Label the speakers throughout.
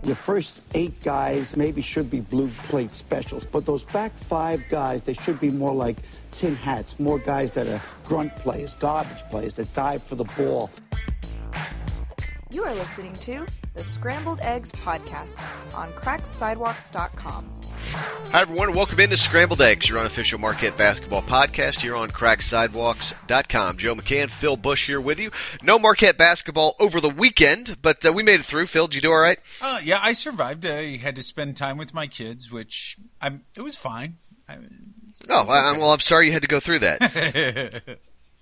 Speaker 1: Your first 8 guys maybe should be blue plate specials, but those back 5 guys, they should be more like tin hats, more guys that are grunt players, garbage players that dive for the ball.
Speaker 2: You are listening to the Scrambled Eggs Podcast on cracksidewalks.com.
Speaker 3: Hi, everyone. Welcome into Scrambled Eggs, your unofficial Marquette basketball podcast here on cracksidewalks.com. Joe McCann, Phil Bush here with you. No Marquette basketball over the weekend, but we made it through. Phil, did you do all right?
Speaker 4: Yeah, I survived. I had to spend time with my kids, which it was fine.
Speaker 3: I'm sorry you had to go through that.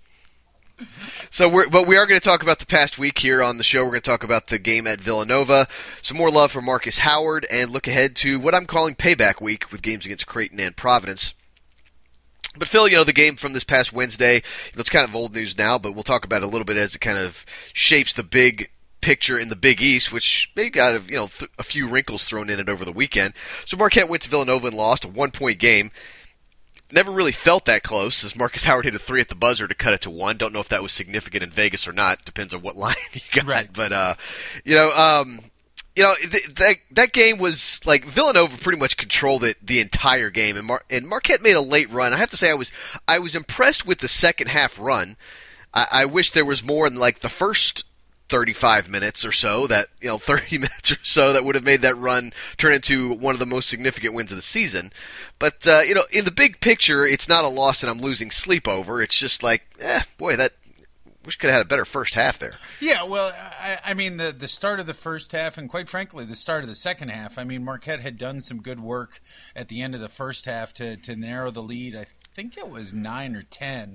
Speaker 3: But we are going to talk about the past week here on the show. We're going to talk about the game at Villanova, some more love for Marcus Howard, and look ahead to what I'm calling payback week with games against Creighton and Providence. But Phil, the game from this past Wednesday, it's kind of old news now, but we'll talk about it a little bit as it kind of shapes the big picture in the Big East, which maybe got a few wrinkles thrown in it over the weekend. So Marquette went to Villanova and lost a 1-point game. Never really felt that close, as Marcus Howard hit a 3 at the buzzer to cut it to 1. Don't know if that was significant in Vegas or not. Depends on what line you got.
Speaker 4: Right.
Speaker 3: But that game was like Villanova pretty much controlled it the entire game, and Marquette made a late run. I have to say I was impressed with the second half run. I wish there was more in like the first 35 minutes or so, 30 minutes or so that would have made that run turn into one of the most significant wins of the season. But, in the big picture, it's not a loss that I'm losing sleep over. It's just like, wish could have had a better first half there.
Speaker 4: Yeah, well, I mean, the start of the first half, and quite frankly, the start of the second half, I mean, Marquette had done some good work at the end of the first half to narrow the lead. I think it was 9 or 10.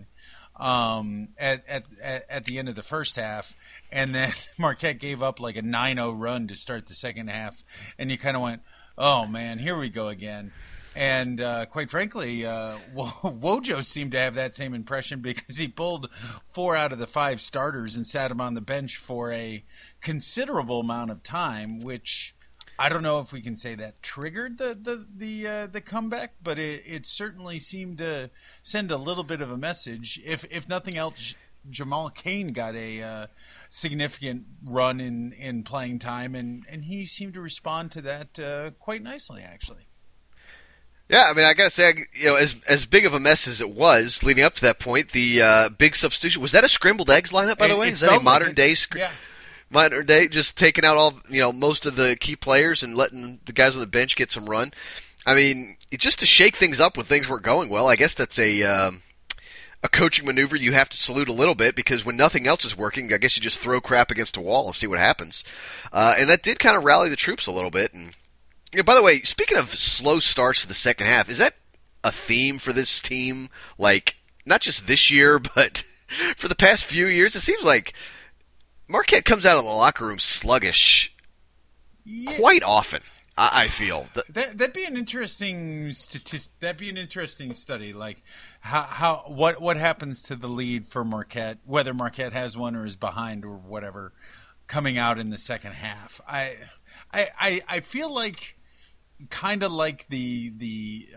Speaker 4: At the end of the first half, and then Marquette gave up like a 9-0 run to start the second half, and you kind of went, oh man, here we go again. And quite frankly, Wojo seemed to have that same impression, because he pulled 4 out of the 5 starters and sat them on the bench for a considerable amount of time, which I don't know if we can say that triggered the comeback, but it certainly seemed to send a little bit of a message. If nothing else, Jamal Cain got a significant run in playing time, and he seemed to respond to that quite nicely, actually.
Speaker 3: Yeah, I mean, I gotta say, as big of a mess as it was leading up to that point, the big substitution, was that a scrambled eggs lineup, by the way? Is that a modern day?
Speaker 4: Yeah.
Speaker 3: Modern day, just taking out all most of the key players and letting the guys on the bench get some run. I mean, it's just to shake things up when things weren't going well. I guess that's a coaching maneuver you have to salute a little bit, because when nothing else is working, I guess you just throw crap against a wall and see what happens. And that did kind of rally the troops a little bit. And by the way, speaking of slow starts to the second half, is that a theme for this team? Like, not just this year, but for the past few years, it seems like Marquette comes out of the locker room sluggish quite often. I feel
Speaker 4: that'd be an interesting that'd be an interesting study, like what happens to the lead for Marquette, whether Marquette has one or is behind or whatever, coming out in the second half. I feel like kind of like the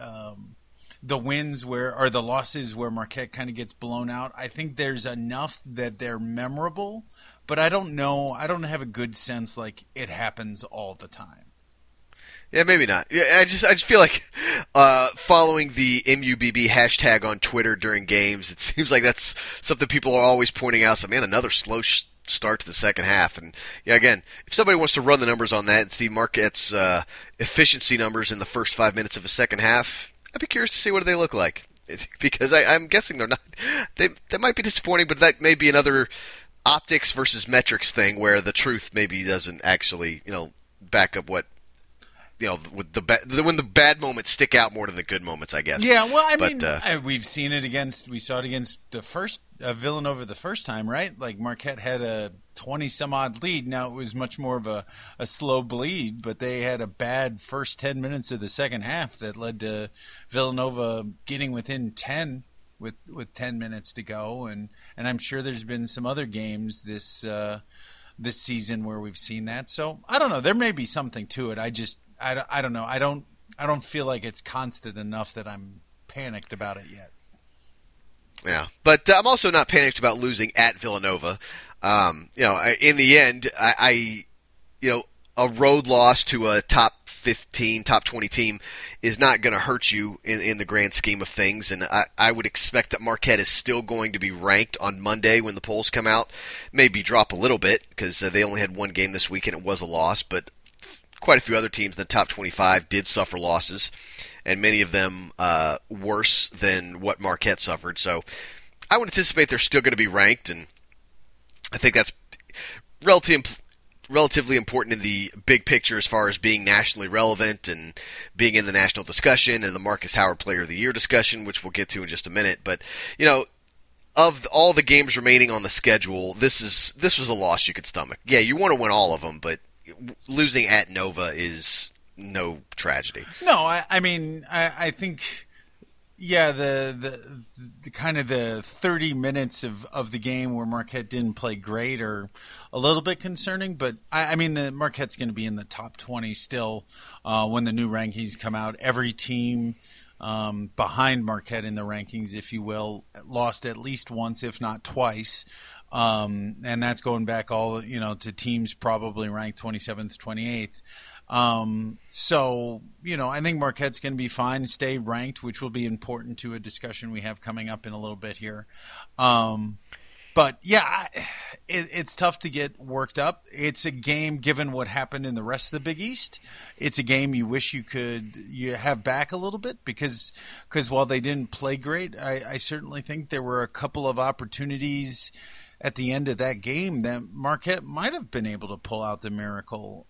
Speaker 4: wins or the losses where Marquette kind of gets blown out. I think there's enough that they're memorable. But I don't know. I don't have a good sense like it happens all the time.
Speaker 3: Yeah, maybe not. Yeah, I just feel like following the MUBB hashtag on Twitter during games, it seems like that's something people are always pointing out. So, man, another slow start to the second half. And yeah, again, if somebody wants to run the numbers on that and see Marquette's efficiency numbers in the first 5 minutes of a second half, I'd be curious to see what they look like. Because I'm guessing they're not. They might be disappointing, but that may be another optics versus metrics thing where the truth maybe doesn't actually, back up what, with when the bad moments stick out more than the good moments, I guess.
Speaker 4: Yeah, well, I mean, we saw it against the first Villanova the first time, right? Like Marquette had a 20-some-odd lead. Now it was much more of a slow bleed, but they had a bad first 10 minutes of the second half that led to Villanova getting within 10 with 10 minutes to go, and I'm sure there's been some other games this season where we've seen that. So I don't know. There may be something to it. I don't know. I don't feel like it's constant enough that I'm panicked about it yet.
Speaker 3: Yeah, but I'm also not panicked about losing at Villanova. In the end, I a road loss to a top 15, top 20 team is not going to hurt you in the grand scheme of things. And I would expect that Marquette is still going to be ranked on Monday when the polls come out. Maybe drop a little bit because they only had one game this week and it was a loss. But quite a few other teams in the top 25 did suffer losses, and many of them worse than what Marquette suffered. So I would anticipate they're still going to be ranked, and I think that's relatively important in the big picture as far as being nationally relevant and being in the national discussion and the Marcus Howard Player of the Year discussion, which we'll get to in just a minute. But, of all the games remaining on the schedule, this was a loss you could stomach. Yeah, you want to win all of them, but losing at Nova is no tragedy.
Speaker 4: No, I think... Yeah, the kind of the 30 minutes of the game where Marquette didn't play great are a little bit concerning, but the Marquette's going to be in the top 20 still when the new rankings come out. Every team behind Marquette in the rankings, if you will, lost at least once, if not twice. And that's going back all, to teams probably ranked 27th, 28th. I think Marquette's going to be fine, stay ranked, which will be important to a discussion we have coming up in a little bit here. But yeah, it's tough to get worked up. It's a game, given what happened in the rest of the Big East, it's a game you wish you have back a little bit because while they didn't play great, I certainly think there were a couple of opportunities at the end of that game that Marquette might have been able to pull out the miracle.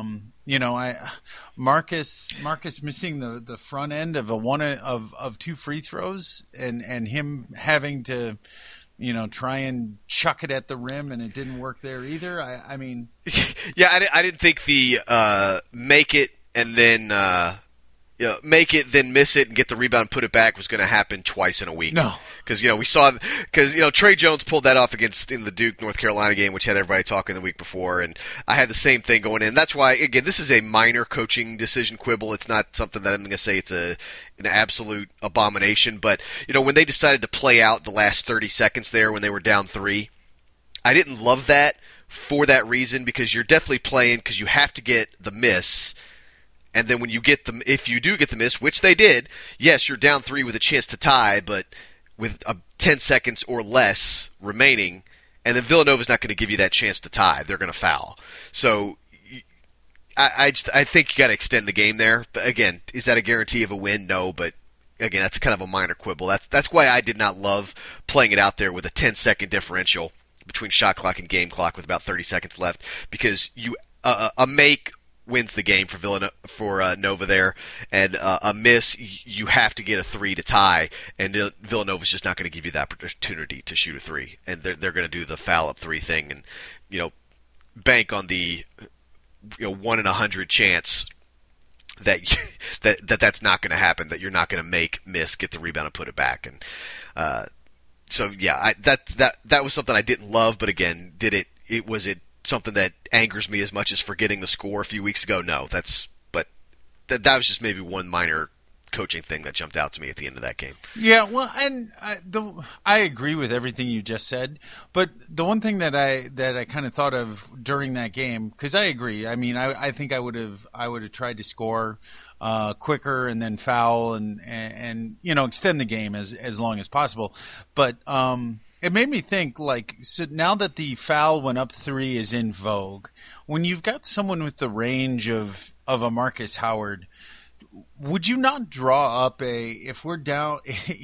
Speaker 4: Marcus missing the front end of of two free throws and him having to, try and chuck it at the rim, and it didn't work there either.
Speaker 3: Yeah, I didn't think the make it and then make it, then miss it, and get the rebound, put it back was going to happen twice in a week.
Speaker 4: No,
Speaker 3: because Trey Jones pulled that off in the Duke North Carolina game, which had everybody talking the week before, and I had the same thing going in. That's why, again, this is a minor coaching decision quibble. It's not something that I'm going to say it's an absolute abomination. But when they decided to play out the last 30 seconds there when they were down 3, I didn't love that for that reason, because you're definitely playing because you have to get the miss. And then when if you do get the miss, which they did, yes, you're down 3 with a chance to tie, but with 10 seconds or less remaining, and then Villanova's not going to give you that chance to tie. They're going to foul. So I think you got to extend the game there. But again, is that a guarantee of a win? No, but again, that's kind of a minor quibble. That's why I did not love playing it out there with a 10-second differential between shot clock and game clock with about 30 seconds left, because a make wins the game for Nova there, and a miss, you have to get a 3 to tie, and Villanova's just not going to give you that opportunity to shoot a 3, and they're going to do the foul up 3 thing, and bank on the 1 in 100 chance that's not going to happen, that you're not going to miss, get the rebound and put it back, and so yeah, that was something I didn't love, but again, was it something that angers me as much as forgetting the score a few weeks ago? No, that was just maybe one minor coaching thing that jumped out to me at the end of that game.
Speaker 4: Yeah, well, and I agree with everything you just said, but the one thing that I kind of thought of during that game, because I agree. I think I would have tried to score quicker and then foul and extend the game as long as possible, but it made me think, so now that the foul when up 3 is in vogue, when you've got someone with the range of a Marcus Howard, would you not draw up if we're down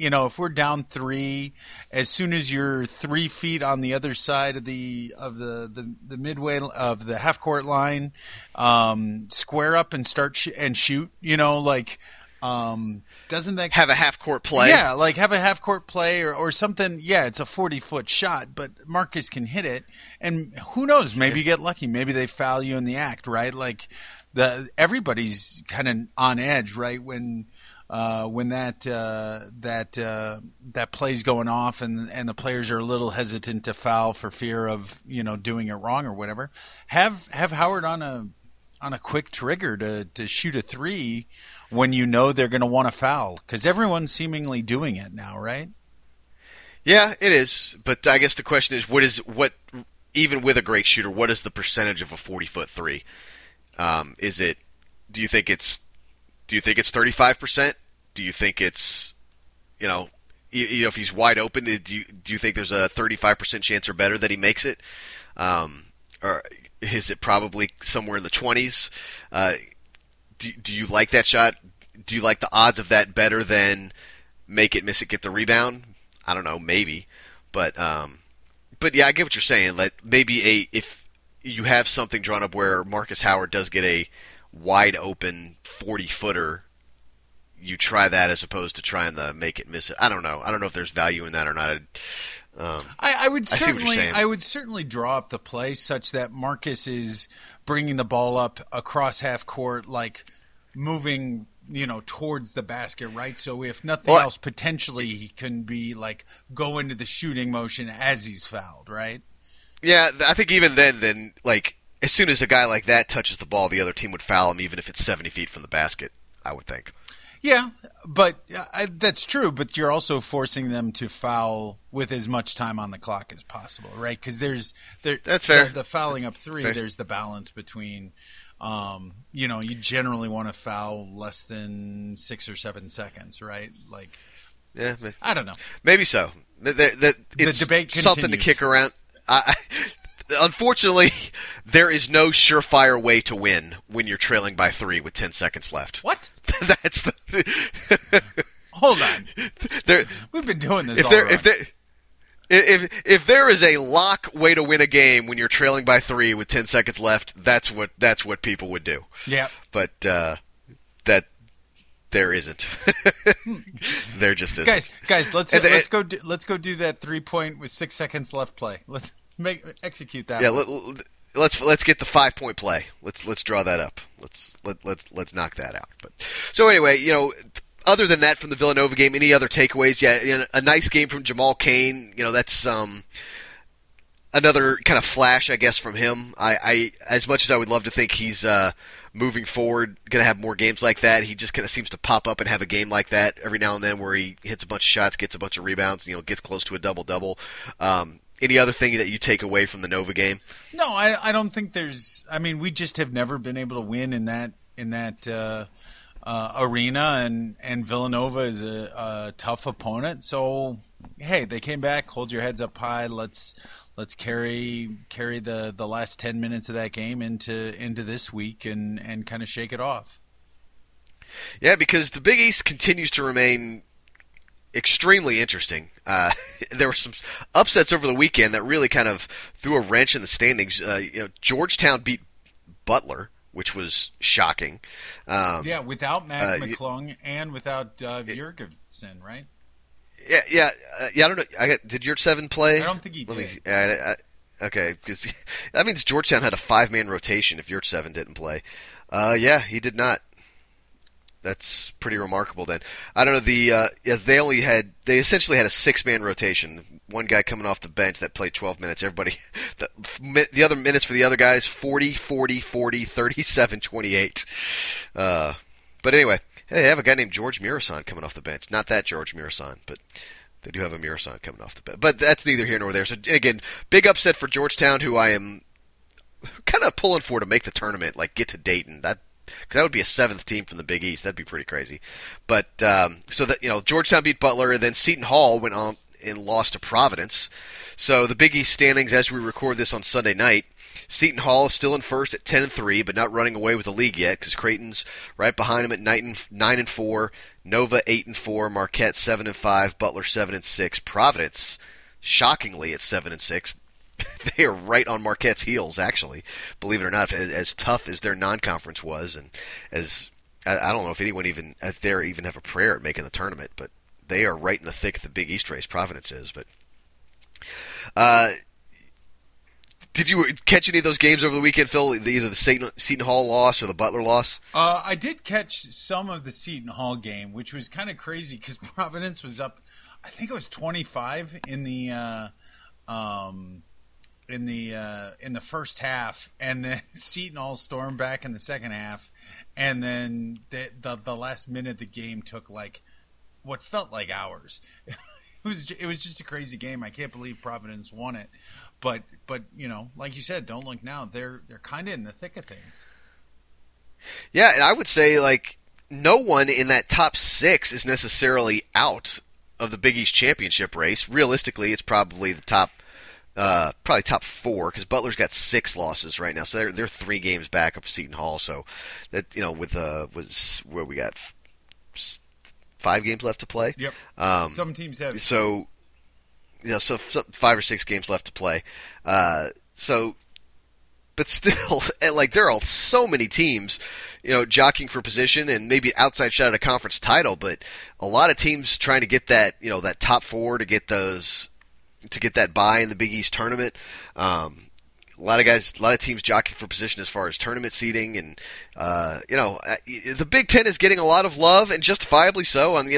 Speaker 4: 3, as soon as you're 3 feet on the other side of the midway of the half court line, square up and start and shoot, doesn't that
Speaker 3: have a half court play?
Speaker 4: Yeah, have a half court play or something. Yeah, it's a 40-foot shot, but Marcus can hit it, and who knows? Maybe you get lucky. Maybe they foul you in the act, right? Everybody's kind of on edge, right? When that play's going off and the players are a little hesitant to foul for fear of doing it wrong or whatever. Have Howard on a quick trigger to shoot a 3 when they're going to want to foul, because everyone's seemingly doing it now, right?
Speaker 3: Yeah, it is. But I guess the question is, what even with a great shooter, what is the percentage of a 40-foot 3? Do you think it's 35%? Do you think it's, if he's wide open, do you think there's a 35% chance or better that he makes it? Or is it probably somewhere in the 20s? Do you like that shot? Do you like the odds of that better than make it, miss it, get the rebound? I don't know, maybe. But yeah, I get what you're saying. Like maybe if you have something drawn up where Marcus Howard does get a wide open 40-footer, you try that as opposed to trying the make it, miss it. I don't know. I don't know if there's value in that or not.
Speaker 4: I would certainly draw up the play such that Marcus is bringing the ball up across half court, like moving, towards the basket, right? So if nothing else, potentially he can be like go into the shooting motion as he's fouled, right?
Speaker 3: Yeah, I think even then, like as soon as a guy like that touches the ball, the other team would foul him, even if it's 70 feet from the basket. I would think. Yeah,
Speaker 4: but that's true. But you're also forcing them to foul with as much time on the clock as possible, right? Because that's fair. The fouling up three, fair. There's the balance between, you generally want to foul less than 6 or 7 seconds, right? Like,
Speaker 3: yeah,
Speaker 4: I don't know.
Speaker 3: Maybe so.
Speaker 4: The debate continues.
Speaker 3: Something to kick around. Unfortunately, there is no surefire way to win when you're trailing by 3 with 10 seconds left.
Speaker 4: What?
Speaker 3: That's the.
Speaker 4: Hold on. We've been doing this all wrong.
Speaker 3: If there is a lock way to win a game when you're trailing by 3 with 10 seconds left, that's what people would do.
Speaker 4: Yeah.
Speaker 3: But that there isn't. There just isn't.
Speaker 4: Guys, let's go do that 3-point with 6 seconds left play. Let's execute that.
Speaker 3: Yeah, let's get the 5-point play. Let's draw that up. Let's knock that out. But so anyway, other than that from the Villanova game, any other takeaways? Yeah, a nice game from Jamal Cain. That's another kind of flash, I guess, from him. I as much as I would love to think he's moving forward going to have more games like that, he just kind of seems to pop up and have a game like that every now and then where he hits a bunch of shots, gets a bunch of rebounds, gets close to a double-double. Any other thing that you take away from the Nova game?
Speaker 4: No, I don't think there's. I mean, we just have never been able to win in that arena, and Villanova is a tough opponent. So hey, they came back. Hold your heads up high. Let's carry the last 10 minutes of that game into this week and kind of shake it off.
Speaker 3: Yeah, because the Big East continues to remain extremely interesting. There were some upsets over the weekend that really kind of threw a wrench in the standings. Georgetown beat Butler, which was shocking.
Speaker 4: Without Mac McClung and without Jurgensen, right?
Speaker 3: Yeah. I don't know. Did Yurtseven play?
Speaker 4: I don't think he did.
Speaker 3: Okay, because that means Georgetown had a 5-man rotation if Yurtseven didn't play. Yeah, he did not. That's pretty remarkable. Then I don't know. They essentially had a 6-man rotation. One guy coming off the bench that played 12 minutes. Everybody, the other minutes for the other guys 40, 37, 28. But anyway, hey, they have a guy named George Murasan coming off the bench. Not that George Murasan, but they do have a Murasan coming off the bench. But that's neither here nor there. So again, big upset for Georgetown, who I am kind of pulling for to make the tournament, like get to Dayton. Because that would be a 7th team from the Big East. That'd be pretty crazy. But so that Georgetown beat Butler, and then Seton Hall went on and lost to Providence. So the Big East standings, as we record this on Sunday night, Seton Hall is still in first at 10-3, but not running away with the league yet because Creighton's right behind them at 9-4, Nova 8-4, Marquette 7-5, Butler 7-6, Providence shockingly at 7-6. They are right on Marquette's heels, actually, believe it or not, as tough as their non-conference was, and as I don't know if anyone even there even have a prayer at making the tournament, but they are right in the thick of the Big East race. Providence is, but did you catch any of those games over the weekend, Phil? Either the Seton Hall loss or the Butler loss?
Speaker 4: I did catch some of the Seton Hall game, which was kind of crazy because Providence was up, I think it was 25 in the first half, and then Seton Hall stormed back in the second half, and then the last minute of the game took like what felt like hours. It was just a crazy game. I can't believe Providence won it, but like you said, don't look now. They're kind of in the thick of things.
Speaker 3: Yeah, and I would say, like, no one in that top 6 is necessarily out of the Big East championship race. Realistically, it's probably the top 4, because Butler's got 6 losses right now, so they're 3 games back of Seton Hall. So that, with was where we got 5 games left to play.
Speaker 4: Yep. Some teams have
Speaker 3: so 5 or 6 games left to play. But still, like, there are so many teams, jockeying for position and maybe outside shot at a conference title. But a lot of teams trying to get that, that top 4 to get that bye in the Big East tournament. A lot of teams jockeying for position as far as tournament seeding, and the Big Ten is getting a lot of love, and justifiably so. I'm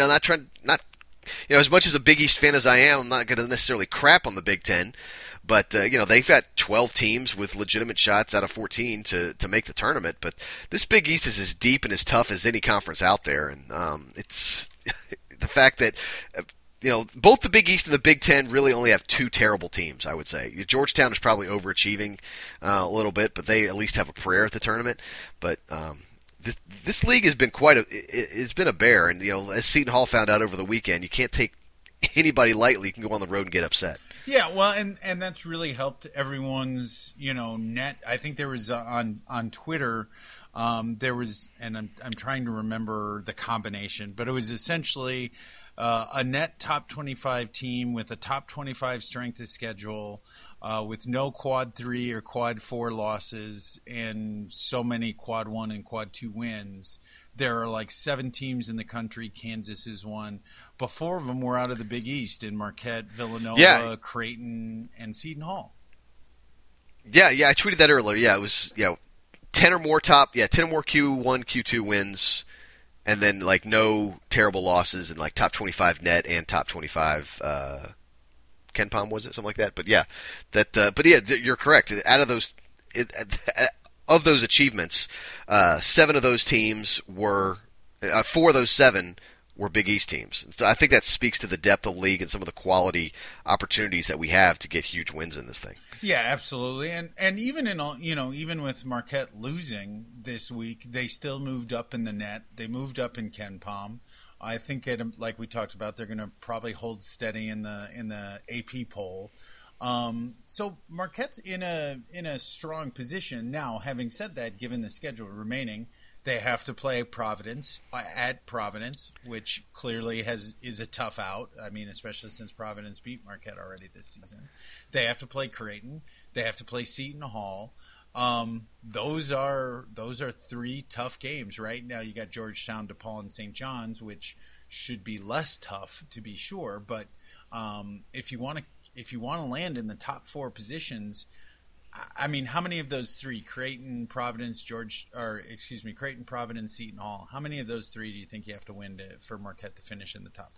Speaker 3: as much as a Big East fan as I am, I'm not going to necessarily crap on the Big Ten. But, they've got 12 teams with legitimate shots out of 14 to make the tournament. But this Big East is as deep and as tough as any conference out there. And it's the fact that, both the Big East and the Big Ten really only have 2 terrible teams, I would say. Georgetown is probably overachieving a little bit, but they at least have a prayer at the tournament. But this league has been it's been a bear. And, as Seton Hall found out over the weekend, you can't take anybody lightly. You can go on the road and get upset.
Speaker 4: Yeah, well, and that's really helped everyone's, net. I think there was on Twitter, there was, and I'm trying to remember the combination, but it was essentially a net top 25 team with a top 25 strength of schedule, with no quad 3 or quad 4 losses and so many quad 1 and quad 2 wins. There are like 7 teams in the country. Kansas is one. But 4 of them were out of the Big East in Marquette, Villanova, Creighton, and Seton Hall. Yeah, I tweeted that earlier. Yeah, it was 10 or more Q1, Q2 wins, and then like no terrible losses, and like top 25 net and top 25 KenPom, was it, something like that? But yeah, you're correct. Out of those. Of those achievements, 7 of those teams were 4 of those 7 were Big East teams. So I think that speaks to the depth of the league and some of the quality opportunities that we have to get huge wins in this thing. Yeah, absolutely. And even even with Marquette losing this week, they still moved up in the net. They moved up in KenPom. I think, like we talked about, they're going to probably hold steady in the AP poll. So Marquette's in a strong position now. Having said that, given the schedule remaining, they have to play Providence at Providence, which clearly is a tough out. I mean, especially since Providence beat Marquette already this season. They have to play Creighton. They have to play Seton Hall. Those are 3 tough games, right? Now you got Georgetown, DePaul, and St. John's, which should be less tough to be sure. But if you want to land in the top 4 positions, I mean, how many of those 3, Creighton, Providence, Creighton, Providence, Seton Hall, how many of those 3 do you think you have to win for Marquette to finish in the top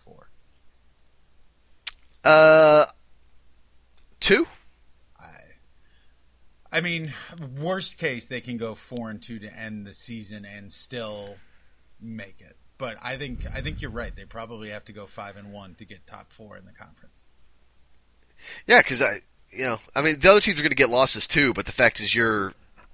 Speaker 4: 4?
Speaker 3: 2.
Speaker 4: I mean, worst case, they can go 4-2 to end the season and still make it. But I think you're right. They probably have to go 5-1 to get top 4 in the conference.
Speaker 3: Yeah, because the other teams are going to get losses too. But the fact is, you're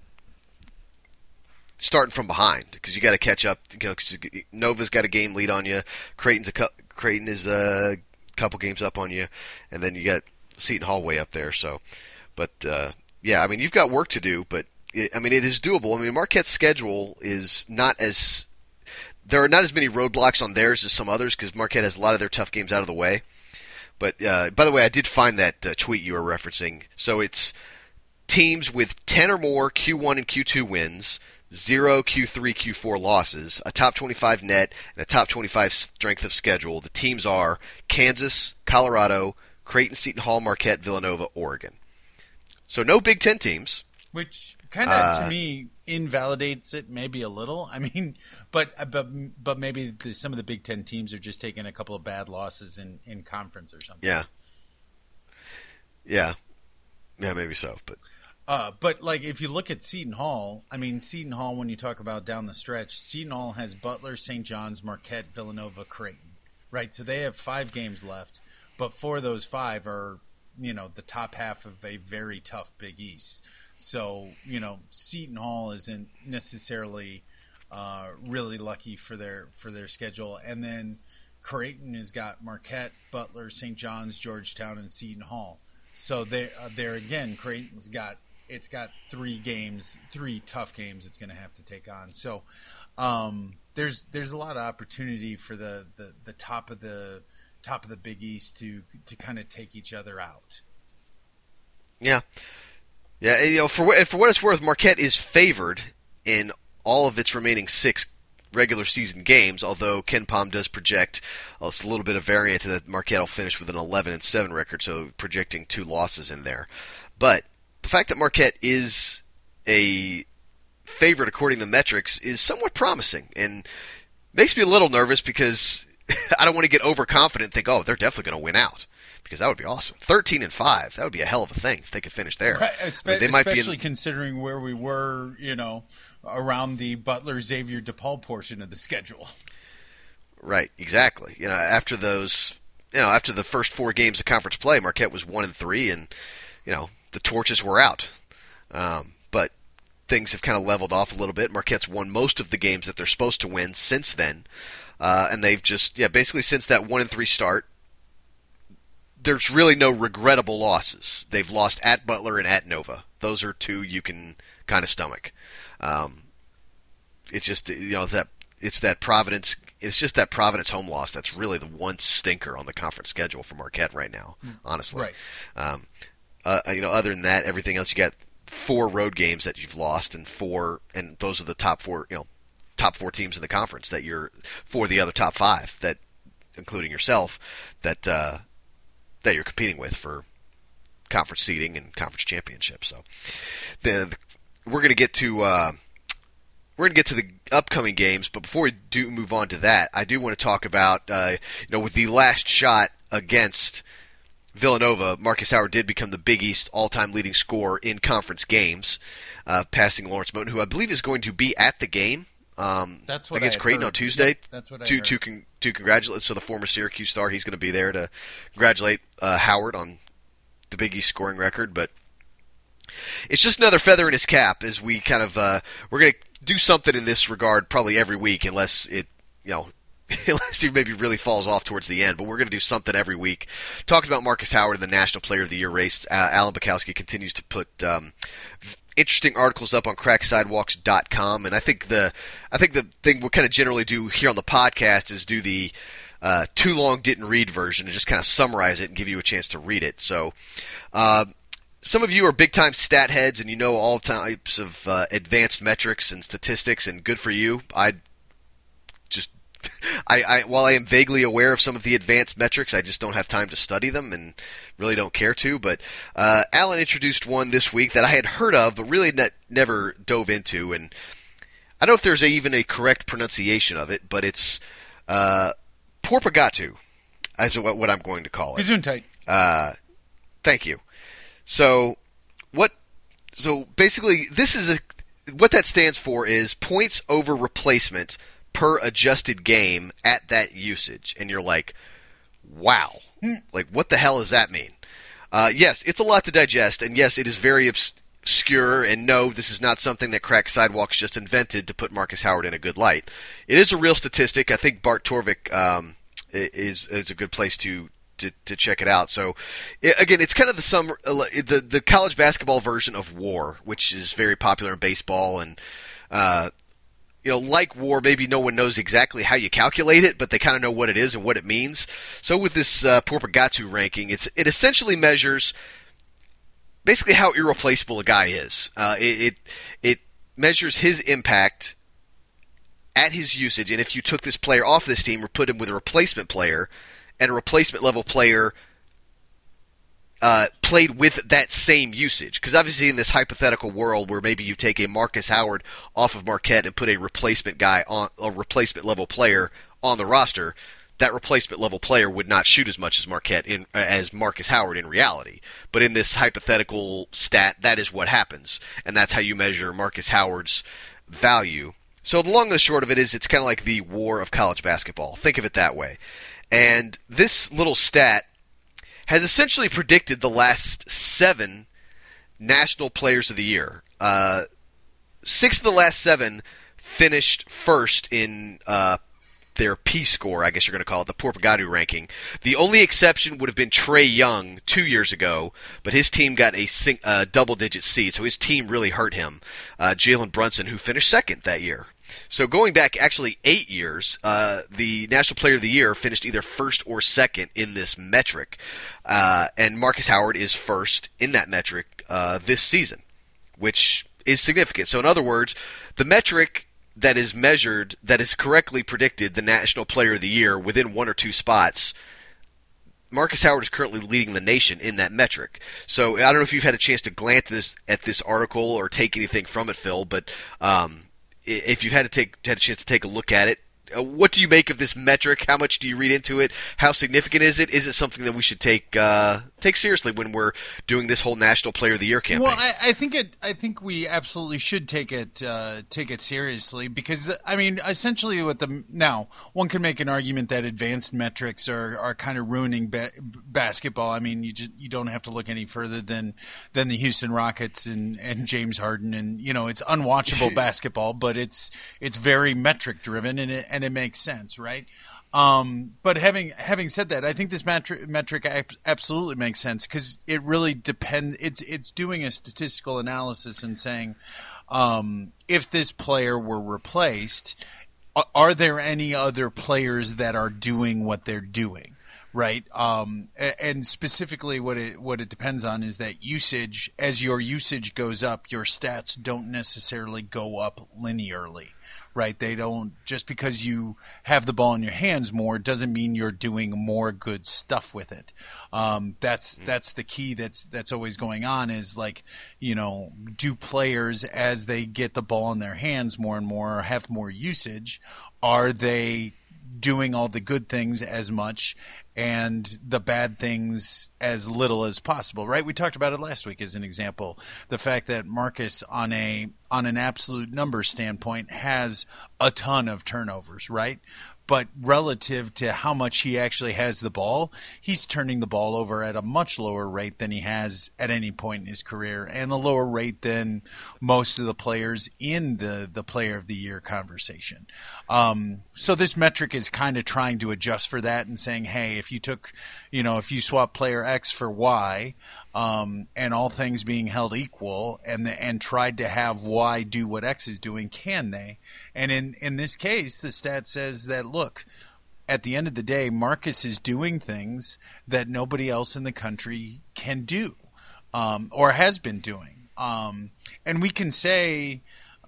Speaker 3: starting from behind because you got to catch up. Cause Nova's got a game lead on you. Creighton is a couple games up on you, and then you got Seton Hall way up there. So, but yeah, I mean, you've got work to do, but it is doable. I mean, Marquette's schedule is not as there are not as many roadblocks on theirs as some others because Marquette has a lot of their tough games out of the way. But, by the way, I did find that tweet you were referencing. So it's teams with 10 or more Q1 and Q2 wins, 0 Q3, Q4 losses, a top 25 net, and a top 25 strength of schedule. The teams are Kansas, Colorado, Creighton, Seton Hall, Marquette, Villanova, Oregon. So no Big Ten teams. Which
Speaker 4: kind of, to me, invalidates it maybe a little. I mean, but maybe some of the Big Ten teams are just taking a couple of bad losses in conference or something.
Speaker 3: Yeah, maybe so.
Speaker 4: But like if you look at Seton Hall, I mean, Seton Hall, when you talk about down the stretch, Seton Hall has Butler, St. John's, Marquette, Villanova, Creighton, right? So they have 5 games left, but 4 of those 5 are, the top half of a very tough Big East. So, Seton Hall isn't necessarily really lucky for their schedule. And then Creighton has got Marquette, Butler, St. John's, Georgetown, and Seton Hall. So there again, Creighton's got 3 tough games it's going to have to take on. So there's a lot of opportunity for the top of the Big East to kind of take each other out.
Speaker 3: Yeah. For what it's worth, Marquette is favored in all of its remaining 6 regular season games, although Ken Pom does project a little bit of variance that Marquette will finish with an 11-7 record, so projecting 2 losses in there. But the fact that Marquette is a favorite according to the metrics is somewhat promising and makes me a little nervous because I don't want to get overconfident and think, oh, they're definitely going to win out, because that would be awesome. 13-5, that would be a hell of a thing if they could finish there.
Speaker 4: Right, especially considering where we were, around the Butler-Xavier DePaul portion of the schedule.
Speaker 3: Right, exactly. After the first 4 games of conference play, Marquette was 1-3, and the torches were out. But things have kind of leveled off a little bit. Marquette's won most of the games that they're supposed to win since then. And they've just, basically since that 1-3 start, there's really no regrettable losses. They've lost at Butler and at Nova. Those are 2 you can kind of stomach. It's just, it's that Providence. It's just that Providence home loss that's really the one stinker on the conference schedule for Marquette right now, honestly.
Speaker 4: Right.
Speaker 3: Other than that, everything else, you got 4 road games that you've lost, and those are the top 4 teams in the conference that you're for the other top 5 that, including yourself, that you're competing with for conference seeding and conference championships. So, we're going to get to the upcoming games, but before we do move on to that, I do want to talk about with the last shot against Villanova, Marcus Howard did become the Big East all-time leading scorer in conference games, passing Lawrence Moten, who I believe is going to be at the game against Creighton on Tuesday.
Speaker 4: Yep, that's what I heard.
Speaker 3: To congratulate. So the former Syracuse star, he's going to be there to congratulate Howard on the Big East scoring record. But it's just another feather in his cap as we kind of we're going to do something in this regard probably every week, unless it unless he maybe really falls off towards the end. But we're going to do something every week. Talking about Marcus Howard in the National Player of the Year race, Alan Bukowski continues to put interesting articles up on cracksidewalks.com, and I think the thing we'll kind of generally do here on the podcast is do the too long didn't read version and just kind of summarize it and give you a chance to read it. So some of you are big time stat heads and you know all types of advanced metrics and statistics, and good for you. While I am vaguely aware of some of the advanced metrics, I just don't have time to study them and really don't care to. But Alan introduced one this week that I had heard of but really never dove into. And I don't know if there's even a correct pronunciation of it, but it's Porpagatu, is what I'm going to call it.
Speaker 4: Gesundheit.
Speaker 3: Thank you. So basically, what that stands for is points over replacement per adjusted game at that usage. And you're like, wow. Like, what the hell does that mean? Yes, it's a lot to digest, and yes, it is very obscure, and no, this is not something that Cracked Sidewalks just invented to put Marcus Howard in a good light. It is a real statistic. I think Bart Torvik is a good place to check it out. So, again, it's kind of the college basketball version of WAR, which is very popular in baseball, and like WAR, maybe no one knows exactly how you calculate it, but they kind of know what it is and what it means. So with this Porpagatu ranking, it essentially measures basically how irreplaceable a guy is. It measures his impact at his usage, and if you took this player off this team or put him with a replacement player, and a replacement level player played with that same usage. Because obviously in this hypothetical world where maybe you take a Marcus Howard off of Marquette and put a replacement level player on the roster, that replacement level player would not shoot as much as as Marcus Howard in reality. But in this hypothetical stat, that is what happens, and that's how you measure Marcus Howard's value. So the long and the short of it is, it's kind of like the WAR of college basketball. Think of it that way. And this little stat has essentially predicted the last 7 National Players of the Year. 6 of the last 7 finished first in their P score, I guess you're going to call it, the Porpagadu ranking. The only exception would have been Trae Young 2 years ago, but his team got a double-digit seed, so his team really hurt him. Jalen Brunson, who finished second that year. So going back actually 8 years, the National Player of the Year finished either first or second in this metric. And Marcus Howard is first in that metric this season, which is significant. So in other words, the metric that is measured, that is correctly predicted the National Player of the Year within one or two spots, Marcus Howard is currently leading the nation in that metric. So I don't know if you've had a chance to glance at this article or take anything from it, Phil, but if you've had a chance to take a look at it, what do you make of this metric? How much do you read into it? How significant is it? Is it something that we should take seriously when we're doing this whole National Player of the Year campaign?
Speaker 4: Well, I think we absolutely should take it seriously because I mean, essentially, now one can make an argument that advanced metrics are kind of ruining basketball. I mean, you don't have to look any further than the Houston Rockets and James Harden, and it's unwatchable basketball, but it's very metric driven and it makes sense, right? But having said that, I think this metric absolutely makes sense because it really depends. It's doing a statistical analysis and saying, if this player were replaced, are there any other players that are doing what they're doing? Right. And specifically what it depends on is that usage, as your usage goes up, your stats don't necessarily go up linearly. Right, they don't, just because you have the ball in your hands more doesn't mean you're doing more good stuff with it. That's the key that's always going on is like, do players as they get the ball in their hands more and more or have more usage, are they doing all the good things as much and the bad things as little as possible, right? We talked about it last week as an example. The fact that Marcus on an absolute number standpoint has a ton of turnovers, right? But relative to how much he actually has the ball, he's turning the ball over at a much lower rate than he has at any point in his career, and a lower rate than most of the players in the Player of the Year conversation. So this metric is kind of trying to adjust for that and saying, hey, if you swap player X for Y, and all things being held equal, and tried to have Y do what X is doing, can they? And in this case, the stat says that, look, at the end of the day, Marcus is doing things that nobody else in the country can do, or has been doing. And we can say,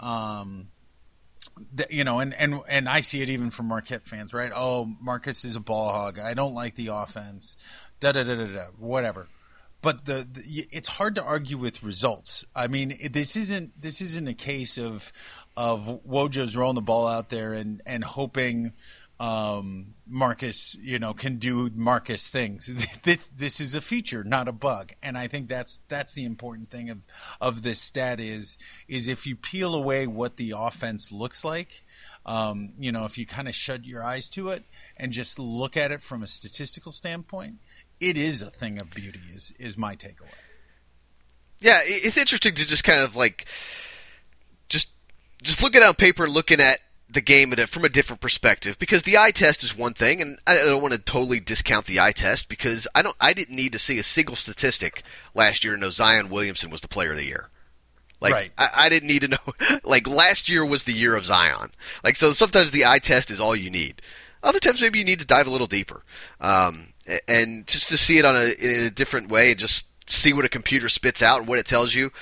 Speaker 4: and I see it even from Marquette fans, right? Oh, Marcus is a ball hog. I don't like the offense. Whatever. But it's hard to argue with results. I mean, this isn't a case of Wojo's rolling the ball out there and hoping Marcus, can do Marcus things. This is a feature, not a bug. And I think that's the important thing of this stat is if you peel away what the offense looks like, if you kind of shut your eyes to it and just look at it from a statistical standpoint, it is a thing of beauty is my takeaway.
Speaker 3: Yeah, it's interesting to just kind of like just looking at it on paper and looking at the game from a different perspective, because the eye test is one thing, and I don't want to totally discount the eye test because I didn't need to see a single statistic last year to know Zion Williamson was the Player of the Year. Like, right. I didn't need to know. Like, last year was the year of Zion. Like, so sometimes the eye test is all you need. Other times maybe you need to dive a little deeper. And just to see it in a different way and just see what a computer spits out and what it tells you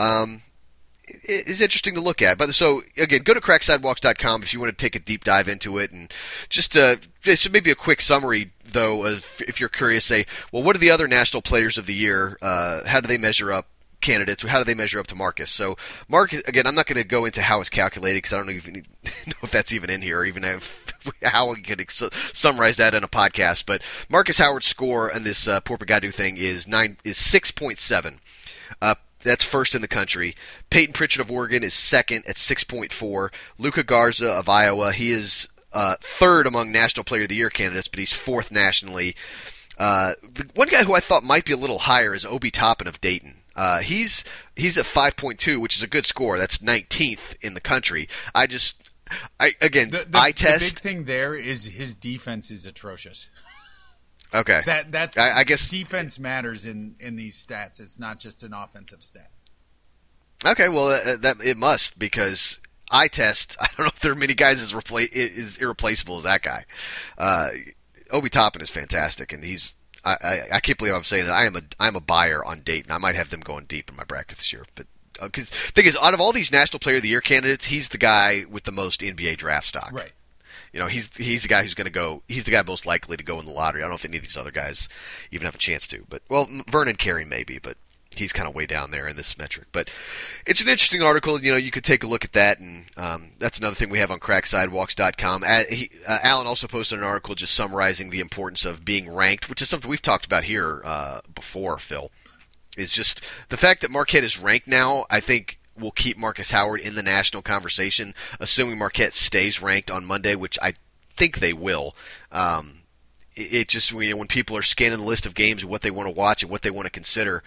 Speaker 3: is interesting to look at. But so, again, go to cracksidewalks.com if you want to take a deep dive into it. And just maybe a quick summary, though, of if you're curious, say, well, what are the other National Players of the Year? How do they measure up? Candidates, how do they measure up to Marcus? So Marcus, again, I'm not going to go into how it's calculated because I don't even know if that's even in here or even how we could summarize that in a podcast. But Marcus Howard's score on this Porpagadu thing is 6.7. That's first in the country. Peyton Pritchett of Oregon is second at 6.4. Luka Garza of Iowa, he is third among National Player of the Year candidates, but he's fourth nationally. The one guy who I thought might be a little higher is Obi Toppin of Dayton. He's at 5.2, which is a good score. That's 19th in the country.
Speaker 4: The
Speaker 3: eye test.
Speaker 4: The big thing there is his defense is atrocious.
Speaker 3: Okay.
Speaker 4: That's
Speaker 3: I guess
Speaker 4: defense matters in these stats. It's not just an offensive stat.
Speaker 3: Okay, well that it must, because eye test. I don't know if there are many guys as irreplaceable as that guy. Obi Toppin is fantastic, and he's. I can't believe I'm saying that. I'm a buyer on Dayton. I might have them going deep in my bracket this year, but. Because the thing is, out of all these National Player of the Year candidates, he's the guy with the most NBA draft stock.
Speaker 4: Right.
Speaker 3: You know, he's the guy who's going to go. He's the guy most likely to go in the lottery. I don't know if any of these other guys even have a chance to. But Vernon Carey maybe, but he's kind of way down there in this metric. But it's an interesting article. You know, you could take a look at that, and that's another thing we have on cracksidewalks.com. Alan also posted an article just summarizing the importance of being ranked, which is something we've talked about here before, Phil. It's just the fact that Marquette is ranked now, I think, will keep Marcus Howard in the national conversation, assuming Marquette stays ranked on Monday, which I think they will. It just, when people are scanning the list of games and what they want to watch and what they want to consider,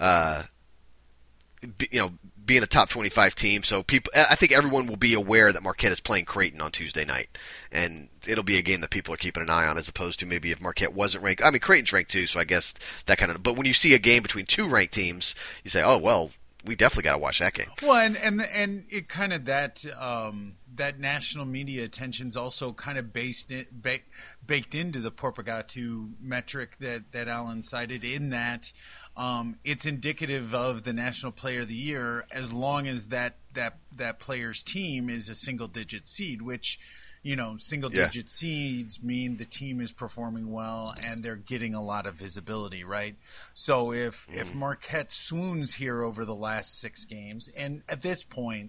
Speaker 3: being a top 25 team, so I think everyone will be aware that Marquette is playing Creighton on Tuesday night, and it'll be a game that people are keeping an eye on, as opposed to maybe if Marquette wasn't ranked. I mean, Creighton's ranked too, so I guess that kind of. But when you see a game between two ranked teams, you say, "Oh well, we definitely got to watch that game."
Speaker 4: Well, and it kind of that national media attention's also kind of baked into the Porpagatu metric that Alan cited, in that. It's indicative of the National Player of the Year as long as that player's team is a single-digit seed, which, single-digit seeds mean the team is performing well and they're getting a lot of visibility, right? So if Marquette swoons here over the last 6 games, and at this point,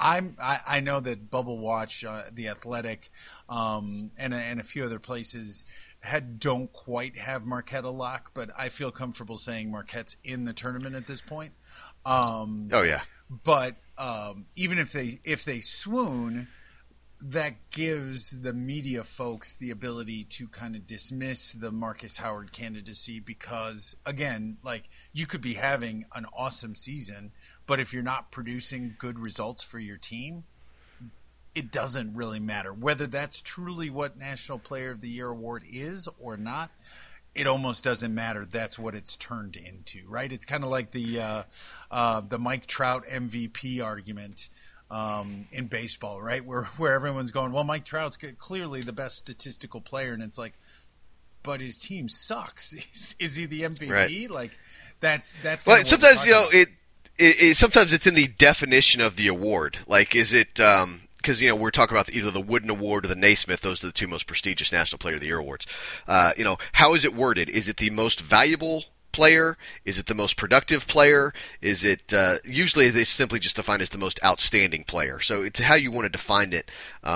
Speaker 4: I know that Bubble Watch, The Athletic, and a few other places don't quite have Marquette a lock, but I feel comfortable saying Marquette's in the tournament at this point.
Speaker 3: Oh yeah.
Speaker 4: But even if they swoon, that gives the media folks the ability to kind of dismiss the Marcus Howard candidacy, because again, like, you could be having an awesome season, but if you're not producing good results for your team, it doesn't really matter whether that's truly what National Player of the Year award is or not. It almost doesn't matter. That's what it's turned into, right? It's kind of like the Mike Trout MVP argument in baseball, right? Where everyone's going, well, Mike Trout's clearly the best statistical player, and it's like, but his team sucks. Is he the MVP? Right. Like, that's
Speaker 3: well, sometimes sometimes it's in the definition of the award. Like, is it? Because, we're talking about either the Wooden Award or the Naismith. Those are the two most prestigious National Player of the Year awards. How is it worded? Is it the most valuable player? Is it the most productive player? Is it usually they simply just define as the most outstanding player. So it's how you want to define it.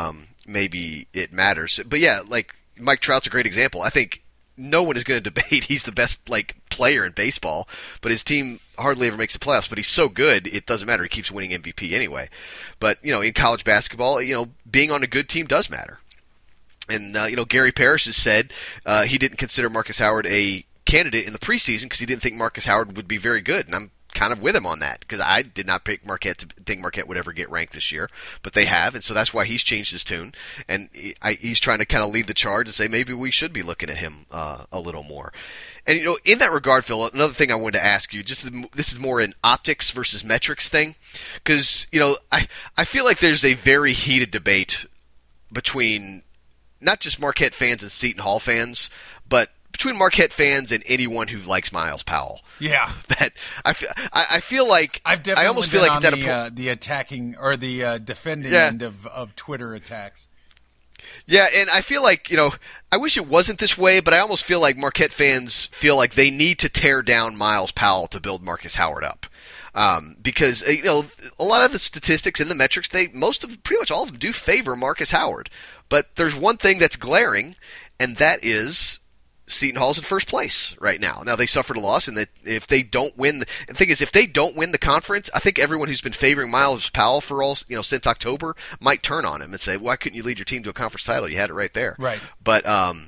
Speaker 3: Maybe it matters. But yeah, like Mike Trout's a great example. I think no one is going to debate he's the best player in baseball, but his team hardly ever makes the playoffs. But he's so good, it doesn't matter. He keeps winning MVP anyway. But in college basketball, being on a good team does matter. And Gary Parrish has said he didn't consider Marcus Howard a candidate in the preseason because he didn't think Marcus Howard would be very good, and I'm kind of with him on that, because I did not pick Marquette to think Marquette would ever get ranked this year, but they have, and so that's why he's changed his tune, and he's trying to kind of lead the charge and say maybe we should be looking at him a little more. And in that regard, Phil, another thing I wanted to ask you, this is more an optics versus metrics thing, because I feel like there's a very heated debate between not just Marquette fans and Seton Hall fans, but between Marquette fans and anyone who likes Miles Powell.
Speaker 4: Yeah,
Speaker 3: that I feel like I almost feel like
Speaker 4: on the attacking or the defending end of Twitter attacks.
Speaker 3: Yeah, and I feel like I wish it wasn't this way, but I almost feel like Marquette fans feel like they need to tear down Miles Powell to build Marcus Howard up. Because a lot of the statistics and the metrics, pretty much all of them do favor Marcus Howard. But there's one thing that's glaring, and that is Seton Hall's in first place right now. Now, they suffered a loss, and that if they don't win, the thing is, if they don't win the conference, I think everyone who's been favoring Miles Powell for since October might turn on him and say, "Why couldn't you lead your team to a conference title? You had it right there."
Speaker 4: Right.
Speaker 3: But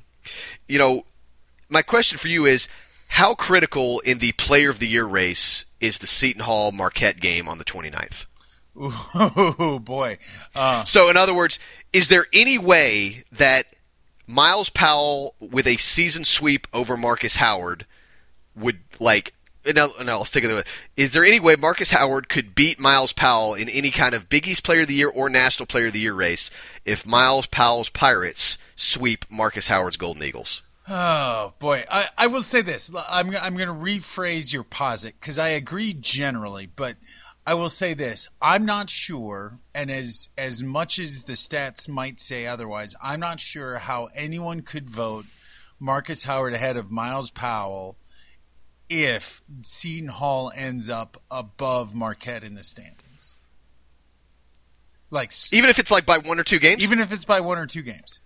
Speaker 3: my question for you is, how critical in the Player of the Year race is the Seton Hall Marquette game on the 29th?
Speaker 4: Ooh, boy.
Speaker 3: So, in other words, is there any way that Miles Powell with a season sweep over Marcus Howard would, like... No, I'll stick with it. Is there any way Marcus Howard could beat Miles Powell in any kind of Big East Player of the Year or National Player of the Year race if Miles Powell's Pirates sweep Marcus Howard's Golden Eagles?
Speaker 4: Oh, boy. I will say this. I'm going to rephrase your posit because I agree generally, but I will say this. I'm not sure, and as much as the stats might say otherwise, I'm not sure how anyone could vote Marcus Howard ahead of Miles Powell if Seton Hall ends up above Marquette in the standings. Like,
Speaker 3: even if it's like by 1 or 2 games?
Speaker 4: Even if it's by 1 or 2 games.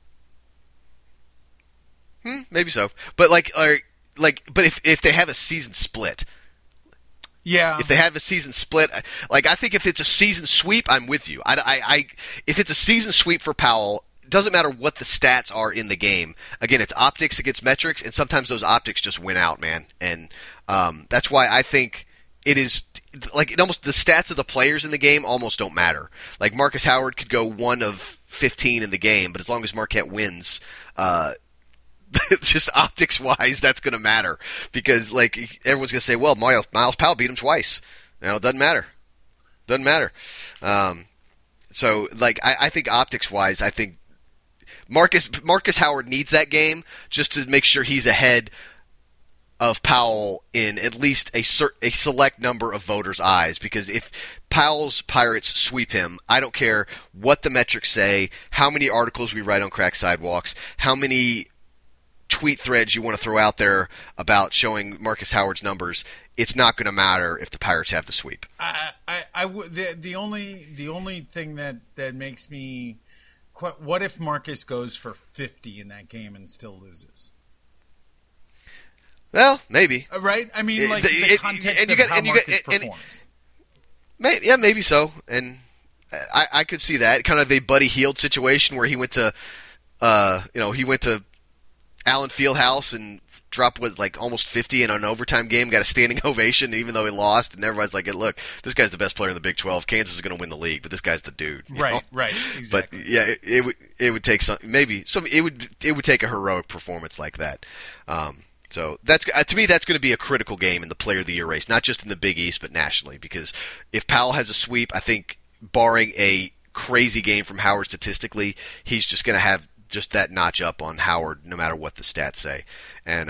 Speaker 3: Maybe so. But but if they have a season split.
Speaker 4: Yeah.
Speaker 3: If they have a season split, like I think if it's a season sweep, I'm with you. If it's a season sweep for Powell, doesn't matter what the stats are in the game. Again, it's optics against metrics, and sometimes those optics just win out, man. And that's why I think it is like almost the stats of the players in the game almost don't matter. Like Marcus Howard could go 1 of 15 in the game, but as long as Marquette wins, just optics wise, that's going to matter because like everyone's going to say, well, Miles Powell beat him twice. It doesn't matter. Doesn't matter. So like I think optics wise, I think Marcus Howard needs that game just to make sure he's ahead of Powell in at least a select number of voters' eyes. Because if Powell's Pirates sweep him, I don't care what the metrics say, how many articles we write on Crack Sidewalks, how many tweet threads you want to throw out there about showing Marcus Howard's numbers. It's not going to matter if the Pirates have the sweep.
Speaker 4: The only thing that makes me. What if Marcus goes for 50 in that game and still loses?
Speaker 3: Well, maybe.
Speaker 4: Right? I mean, like the context of how Marcus performs.
Speaker 3: Maybe so. And I could see that. Kind of a Buddy Hield situation where he went to Allen Fieldhouse and dropped almost 50 in an overtime game, got a standing ovation even though he lost, and everybody's like, hey, look, this guy's the best player in the Big 12. Kansas is going to win the league, but this guy's the dude.
Speaker 4: Right, exactly.
Speaker 3: But yeah, it would take it would take a heroic performance like that. So that's to me that's going to be a critical game in the Player of the Year race, not just in the Big East but nationally. Because if Powell has a sweep, I think barring a crazy game from Howard statistically, he's just going to have just that notch up on Howard, no matter what the stats say. And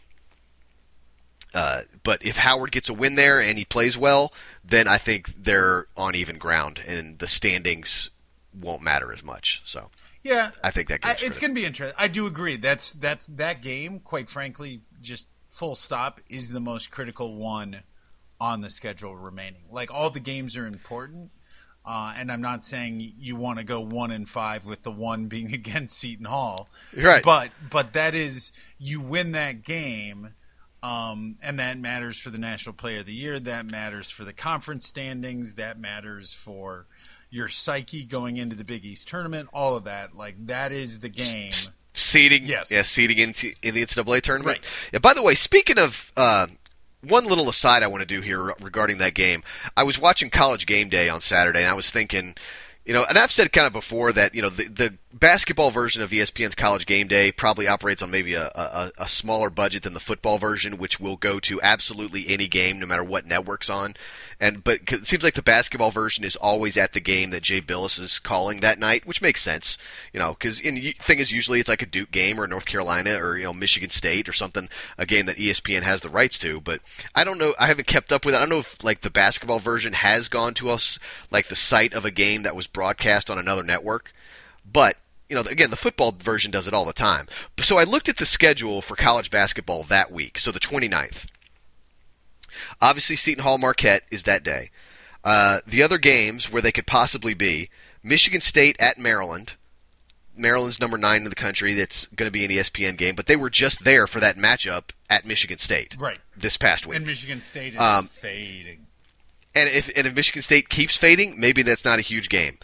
Speaker 3: but if Howard gets a win there and he plays well, then I think they're on even ground, and the standings won't matter as much. So
Speaker 4: yeah,
Speaker 3: I think that
Speaker 4: it's going to be interesting. I do agree. That's that game. Quite frankly, just full stop is the most critical one on the schedule remaining. Like all the games are important. And I'm not saying you want to go 1-5 with the one being against Seton Hall,
Speaker 3: right?
Speaker 4: But that is you win that game, and that matters for the National Player of the Year. That matters for the conference standings. That matters for your psyche going into the Big East tournament. All of that, like that is the game.
Speaker 3: Seeding,
Speaker 4: yes,
Speaker 3: seeding in the NCAA tournament.
Speaker 4: Right.
Speaker 3: Yeah. By the way, speaking of. One little aside I want to do here regarding that game. I was watching College Game Day on Saturday, and I was thinking, and I've said kind of before that, the basketball version of ESPN's College Game Day probably operates on maybe a smaller budget than the football version, which will go to absolutely any game, no matter what network's on. But it seems like the basketball version is always at the game that Jay Billis is calling that night, which makes sense, because the thing is usually it's like a Duke game or North Carolina or Michigan State or something, a game that ESPN has the rights to. But I don't know, I haven't kept up with it. I don't know if like the basketball version has gone to us like the site of a game that was broadcast on another network, but again, the football version does it all the time. So I looked at the schedule for college basketball that week, so the 29th. Obviously, Seton Hall Marquette is that day. The other games where they could possibly be, Michigan State at Maryland. Maryland's number 9 in the country. That's going to be an ESPN game, but they were just there for that matchup at Michigan State this past week.
Speaker 4: And Michigan State is fading.
Speaker 3: And if Michigan State keeps fading, maybe that's not a huge game.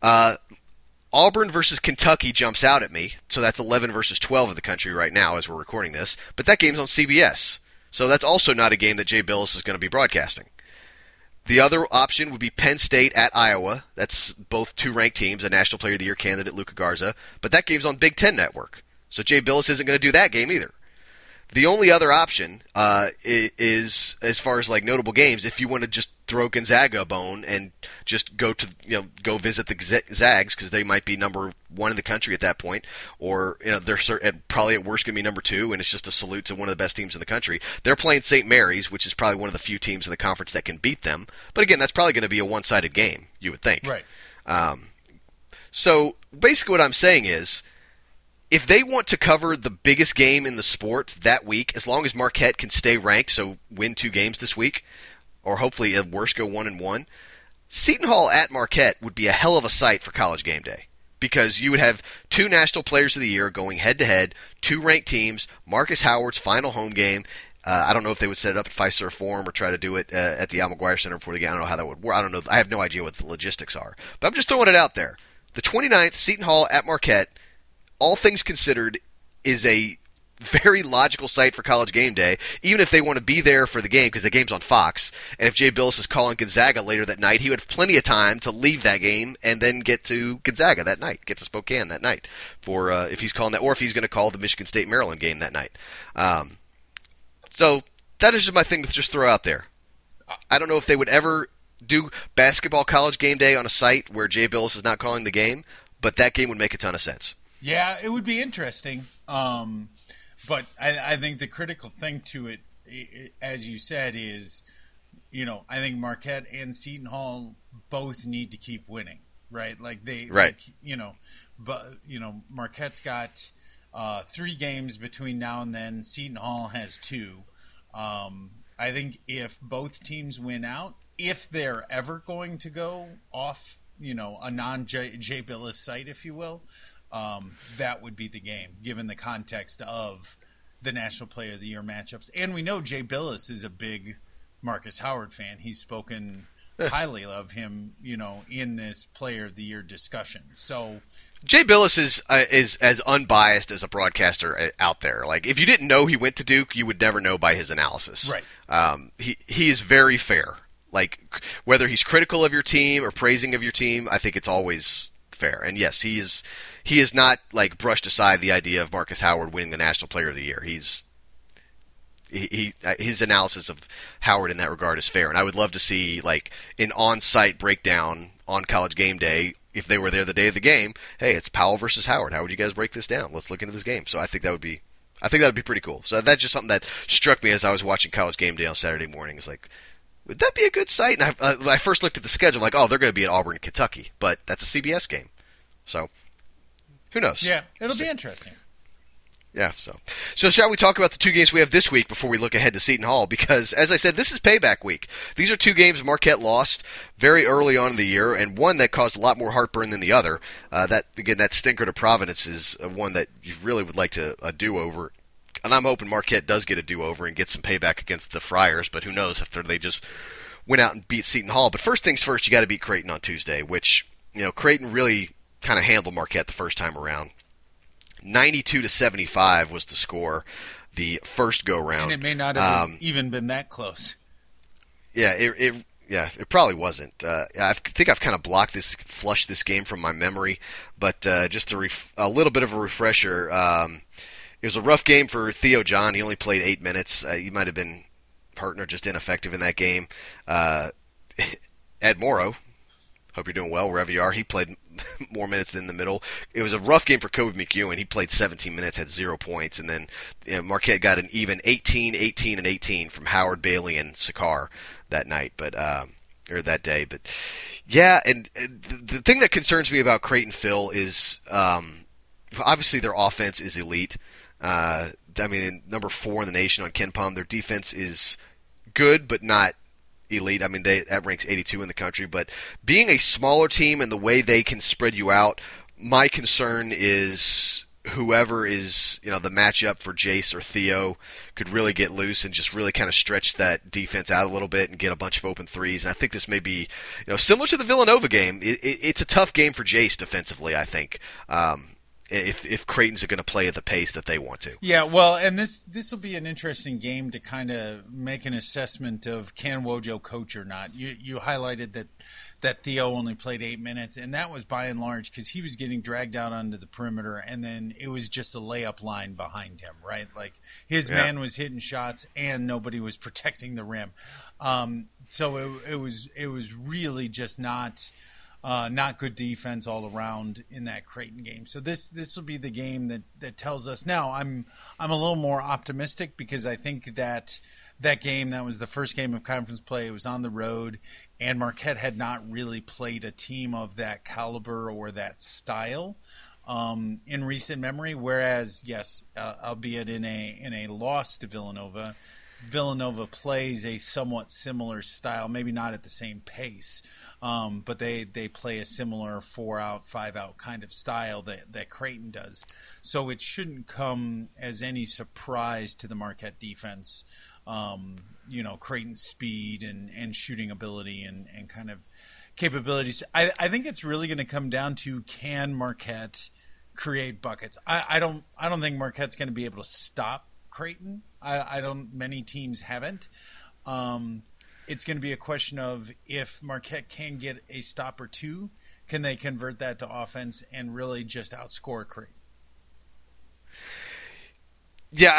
Speaker 3: Auburn versus Kentucky jumps out at me, so that's 11 versus 12 in the country right now as we're recording this. But that game's on CBS, so that's also not a game that Jay Billis is going to be broadcasting. The other option would be Penn State at Iowa. That's both two ranked teams, a National Player of the Year candidate, Luka Garza. But that game's on Big Ten Network. So Jay Billis isn't going to do that game either. The only other option is, as far as like notable games, if you want to just throw Gonzaga a bone and just go to visit the Zags because they might be number one in the country at that point, or they're probably at worst going to be number two, and it's just a salute to one of the best teams in the country. They're playing St. Mary's, which is probably one of the few teams in the conference that can beat them. But again, that's probably going to be a one-sided game, you would think.
Speaker 4: Right.
Speaker 3: So basically, what I'm saying is, if they want to cover the biggest game in the sport that week, as long as Marquette can stay ranked, so win 2 games this week, or hopefully at worst go 1-1, Seton Hall at Marquette would be a hell of a sight for College Game Day, because you would have 2 National Players of the Year going head-to-head, 2 ranked teams, Marcus Howard's final home game. I don't know if they would set it up at Fiserv Forum or try to do it at the Al McGuire Center before the game. I don't know how that would work. I don't know. I have no idea what the logistics are. But I'm just throwing it out there. The 29th, Seton Hall at Marquette, all things considered, is a very logical site for College Game Day, even if they want to be there for the game, because the game's on Fox. And if Jay Billis is calling Gonzaga later that night, he would have plenty of time to leave that game and then get to Gonzaga that night, get to Spokane that night, for if he's calling that, or if he's going to call the Michigan State-Maryland game that night. So that is just my thing to just throw out there. I don't know if they would ever do basketball College Game Day on a site where Jay Billis is not calling the game, but that game would make a ton of sense.
Speaker 4: Yeah, it would be interesting. But I think the critical thing to it, as you said, is, I think Marquette and Seton Hall both need to keep winning, right? Marquette's got 3 games between now and then. Seton Hall has 2. I think if both teams win out, if they're ever going to go off, a non-Jay Billis site, if you will, that would be the game, given the context of the National Player of the Year matchups. And we know Jay Billis is a big Marcus Howard fan. He's spoken highly of him, in this Player of the Year discussion. So
Speaker 3: Jay Billis is as unbiased as a broadcaster out there. Like, if you didn't know he went to Duke, you would never know by his analysis.
Speaker 4: Right.
Speaker 3: He is very fair. Like, whether he's critical of your team or praising of your team, I think it's always fair. And yes, he is not like brushed aside the idea of Marcus Howard winning the National Player of the Year. His analysis of Howard in that regard is fair, and I would love to see like an on-site breakdown on College Game Day if they were there the day of the game. Hey, it's Powell versus Howard. How would you guys break this down? Let's look into this game. So I think that would be pretty cool. So that's just something that struck me as I was watching College Game Day on Saturday morning. It's like, would that be a good site? And I first looked at the schedule, like, oh, they're going to be at Auburn, Kentucky, but that's a CBS game. So who knows?
Speaker 4: Yeah, it'll be interesting.
Speaker 3: Yeah, so shall we talk about the 2 games we have this week before we look ahead to Seton Hall? Because, as I said, this is payback week. These are 2 games Marquette lost very early on in the year, and one that caused a lot more heartburn than the other. That stinker to Providence is one that you really would like to do-over. And I'm hoping Marquette does get a do-over and get some payback against the Friars, but who knows if they just went out and beat Seton Hall. But first things first, you got to beat Creighton on Tuesday, which, Creighton really kind of handled Marquette the first time around. 92-75 was the score the first go-round.
Speaker 4: And it may not have even been that close.
Speaker 3: Yeah, it probably wasn't. I think I've kind of flushed this game from my memory, but just a little bit of a refresher. It was a rough game for Theo John. He only played 8 minutes. He might have been hurt or just ineffective in that game. Ed Morrow, hope you're doing well wherever you are. He played more minutes than the middle. It was a rough game for Kobe McEwen. He played 17 minutes, had 0 points, and then Marquette got an even 18, 18, and 18 from Howard, Bailey, and Sakar that night, or that day. But yeah, and the thing that concerns me about Creighton, Phil, is obviously their offense is elite. Number 4 in the nation on KenPom. Their defense is good, but not elite. That ranks 82 in the country. But being a smaller team and the way they can spread you out, my concern is whoever is the matchup for Jace or Theo could really get loose and just really kind of stretch that defense out a little bit and get a bunch of open threes. And I think this may be similar to the Villanova game. It's a tough game for Jace defensively, I think. if Creighton's going to play at the pace that they want to.
Speaker 4: Yeah, well, and this will be an interesting game to kind of make an assessment of can Wojo coach or not. You highlighted that Theo only played 8 minutes, and that was by and large because he was getting dragged out onto the perimeter, and then it was just a layup line behind him, right? Like his man was hitting shots, and nobody was protecting the rim. So it was really just not good defense all around in that Creighton game. So this will be the game that tells us. Now I'm a little more optimistic because I think that game, that was the first game of conference play. It was on the road, and Marquette had not really played a team of that caliber or that style in recent memory. Whereas, yes, albeit in a loss to Villanova, Villanova plays a somewhat similar style, maybe not at the same pace, but they play a similar 4-out, 5-out kind of style that Creighton does. So it shouldn't come as any surprise to the Marquette defense. Creighton's speed and shooting ability and kind of capabilities. I think it's really going to come down to, can Marquette create buckets? I don't think Marquette's going to be able to stop Creighton. Many teams haven't. It's going to be a question of, if Marquette can get a stop or two, can they convert that to offense and really just outscore Creighton?
Speaker 3: Yeah,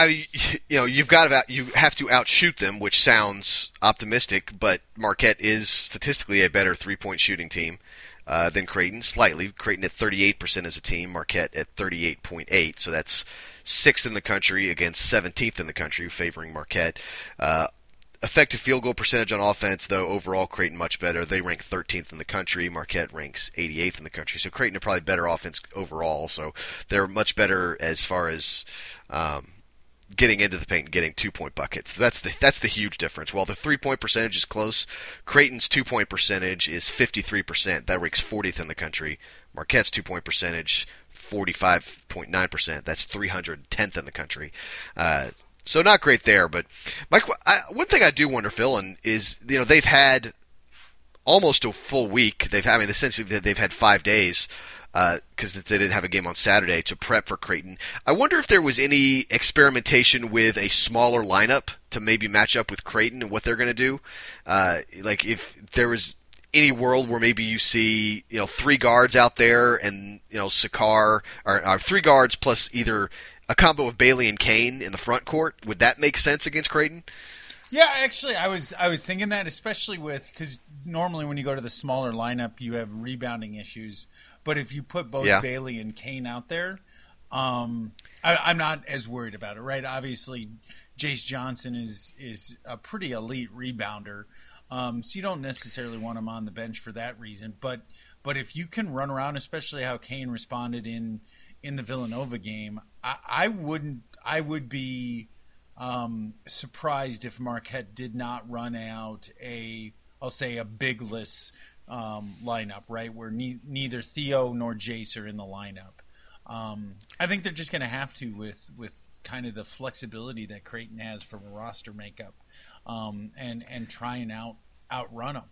Speaker 3: you have to outshoot them, which sounds optimistic, but Marquette is statistically a better three-point shooting team than Creighton, slightly. Creighton at 38% as a team, Marquette at 38.8%, so that's 6th in the country against 17th in the country, favoring Marquette. Effective field goal percentage on offense, though, overall Creighton much better. They rank 13th in the country. Marquette ranks 88th in the country. So Creighton are probably better offense overall, so they're much better as far as getting into the paint and getting 2-point buckets. That's the huge difference. While the 3-point percentage is close, Creighton's 2-point percentage is 53%. That ranks 40th in the country. Marquette's 2-point percentage, 45.9%. That's 310th in the country. So not great there. But one thing I do wonder, Phil, is they've had almost a full week. Essentially they've had 5 days, because they didn't have a game on Saturday, to prep for Creighton. I wonder if there was any experimentation with a smaller lineup to maybe match up with Creighton and what they're going to do. Like if there was any world where maybe you see 3 guards out there and Sakar, or 3 guards plus either a combo of Bailey and Kane in the front court. Would that make sense against Creighton?
Speaker 4: Yeah, actually, I was thinking that, especially because normally when you go to the smaller lineup, you have rebounding issues. But if you put both Bailey and Kane out there, I'm not as worried about it, right? Obviously, Jace Johnson is a pretty elite rebounder, so you don't necessarily want him on the bench for that reason. But if you can run around, especially how Kane responded in the Villanova game, I would be surprised if Marquette did not run out a bigless lineup, right, where neither Theo nor Jace are in the lineup. I think they're just going to have to with kind of the flexibility that Creighton has from a roster makeup, and try and outrun them.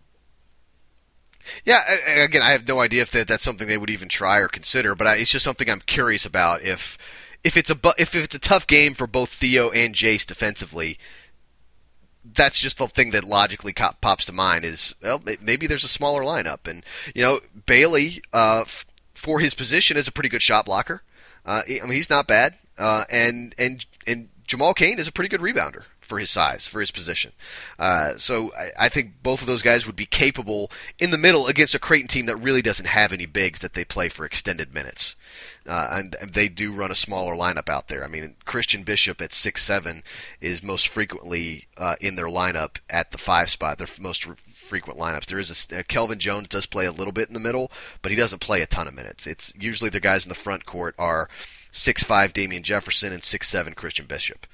Speaker 3: Yeah, again, I have no idea if that's something they would even try or consider, but it's just something I'm curious about. If it's a tough game for both Theo and Jace defensively, that's just the thing that logically pops to mind is, well, maybe there's a smaller lineup. And, Bailey, for his position, is a pretty good shot blocker. He's not bad. And Jamal Cain is a pretty good rebounder for his size, for his position. So I think both of those guys would be capable in the middle against a Creighton team that really doesn't have any bigs that they play for extended minutes. And they do run a smaller lineup out there. I mean, Christian Bishop at 6'7" is most frequently in their lineup at the 5 spot. Their most frequent lineups. There is Kelvin Jones does play a little bit in the middle, but he doesn't play a ton of minutes. It's usually the guys in the front court are 6'5" Damian Jefferson and 6'7" Christian Bishop.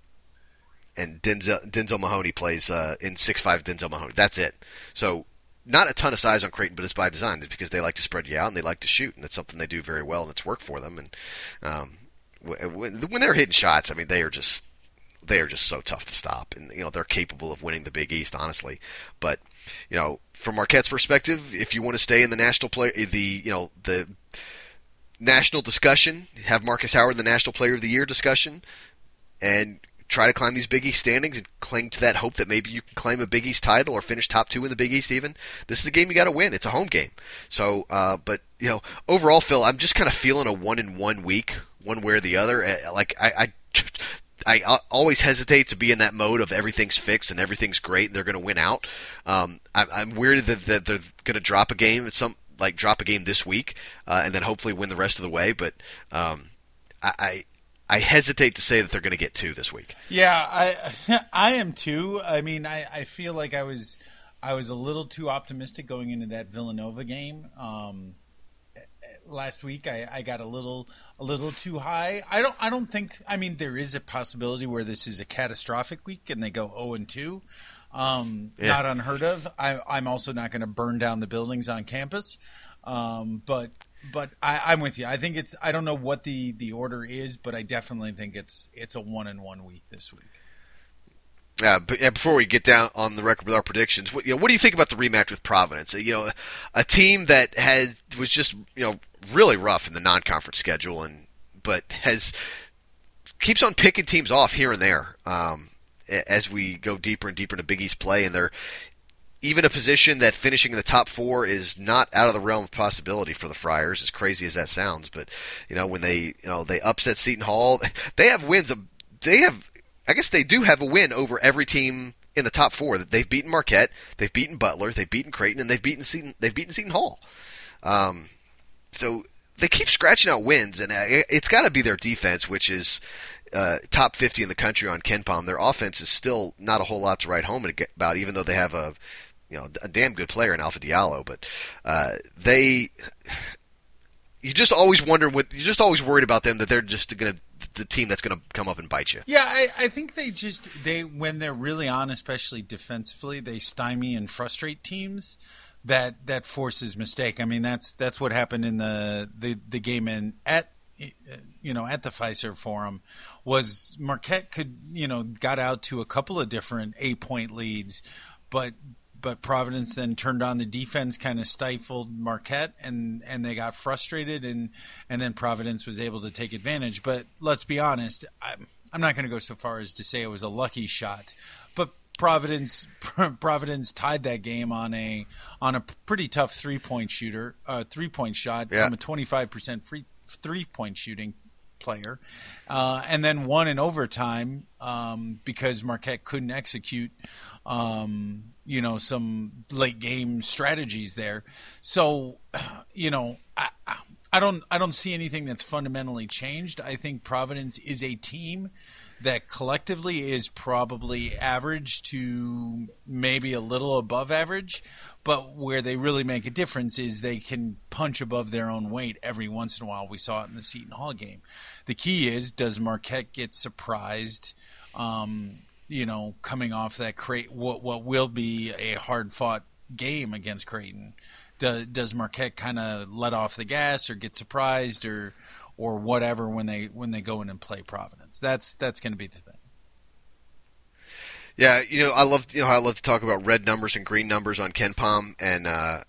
Speaker 3: And Denzel Mahoney plays in 6'5" Denzel Mahoney. That's it. So not a ton of size on Creighton, but it's by design. It's because they like to spread you out and they like to shoot, and it's something they do very well, and it's worked for them. And when they're hitting shots, I mean, they are just so tough to stop, and they're capable of winning the Big East, honestly. But from Marquette's perspective, if you want to stay in the national play, the national discussion, have Marcus Howard the National Player of the Year discussion, and try to climb these Big East standings and cling to that hope that maybe you can claim a Big East title or finish top 2 in the Big East even. This is a game you got to win. It's a home game. So, but, overall, Phil, I'm just kind of feeling a 1-1 week, one way or the other. I always hesitate to be in that mode of everything's fixed and everything's great and they're going to win out. I'm worried that they're going to drop a game drop a game this week and then hopefully win the rest of the way. But I hesitate to say that they're going to get 2 this week.
Speaker 4: Yeah, I am too. I mean, I feel like I was a little too optimistic going into that Villanova game. Last week I got a little too high. I don't think. I mean, there is a possibility where this is a catastrophic week and they go 0-2. Not unheard of. I'm also not going to burn down the buildings on campus. But I'm with you. I think I don't know what the order is, but I definitely think it's a 1-1 week this week.
Speaker 3: But before we get down on the record with our predictions, what do you think about the rematch with Providence? A team that was just really rough in the non-conference schedule, but keeps on picking teams off here and there as we go deeper and deeper into Big East play, and they're even a position that finishing in the top 4 is not out of the realm of possibility for the Friars, as crazy as that sounds. But when they upset Seton Hall, they have wins. I guess they do have a win over every team in the top 4. They've beaten Marquette, they've beaten Butler, they've beaten Creighton, and they've beaten Seton Hall. So they keep scratching out wins, and it's got to be their defense, which is top 50 in the country on KenPom. Their offense is still not a whole lot to write home about, even though they have a damn good player in Alpha Diallo. But you just always wonder you're just always worried about them, that they're just the team that's going to come up and bite you.
Speaker 4: Yeah, I think they when they're really on, especially defensively, they stymie and frustrate teams. That forces mistake. I mean, that's what happened in the game at the Fiserv Forum. Was Marquette got out to a couple of different 8-point leads, but Providence then turned on the defense, kind of stifled Marquette, and they got frustrated, and then Providence was able to take advantage. But let's be honest, I'm not going to go so far as to say it was a lucky shot, but Providence tied that game on a pretty tough 3-point shot from a 25% free 3-point shooting player, and then won in overtime because Marquette couldn't execute some late game strategies there. So I don't see anything that's fundamentally changed. I think Providence is a team that collectively is probably average to maybe a little above average, but where they really make a difference is they can punch above their own weight every once in a while. We saw it in the Seton Hall game. The key is, does Marquette get surprised, coming off that what will be a hard-fought game against Creighton? Does Marquette kind of let off the gas or get surprised or whatever when they go in and play Providence? That's going to be the thing.
Speaker 3: Yeah, I love to talk about red numbers and green numbers on KenPom, and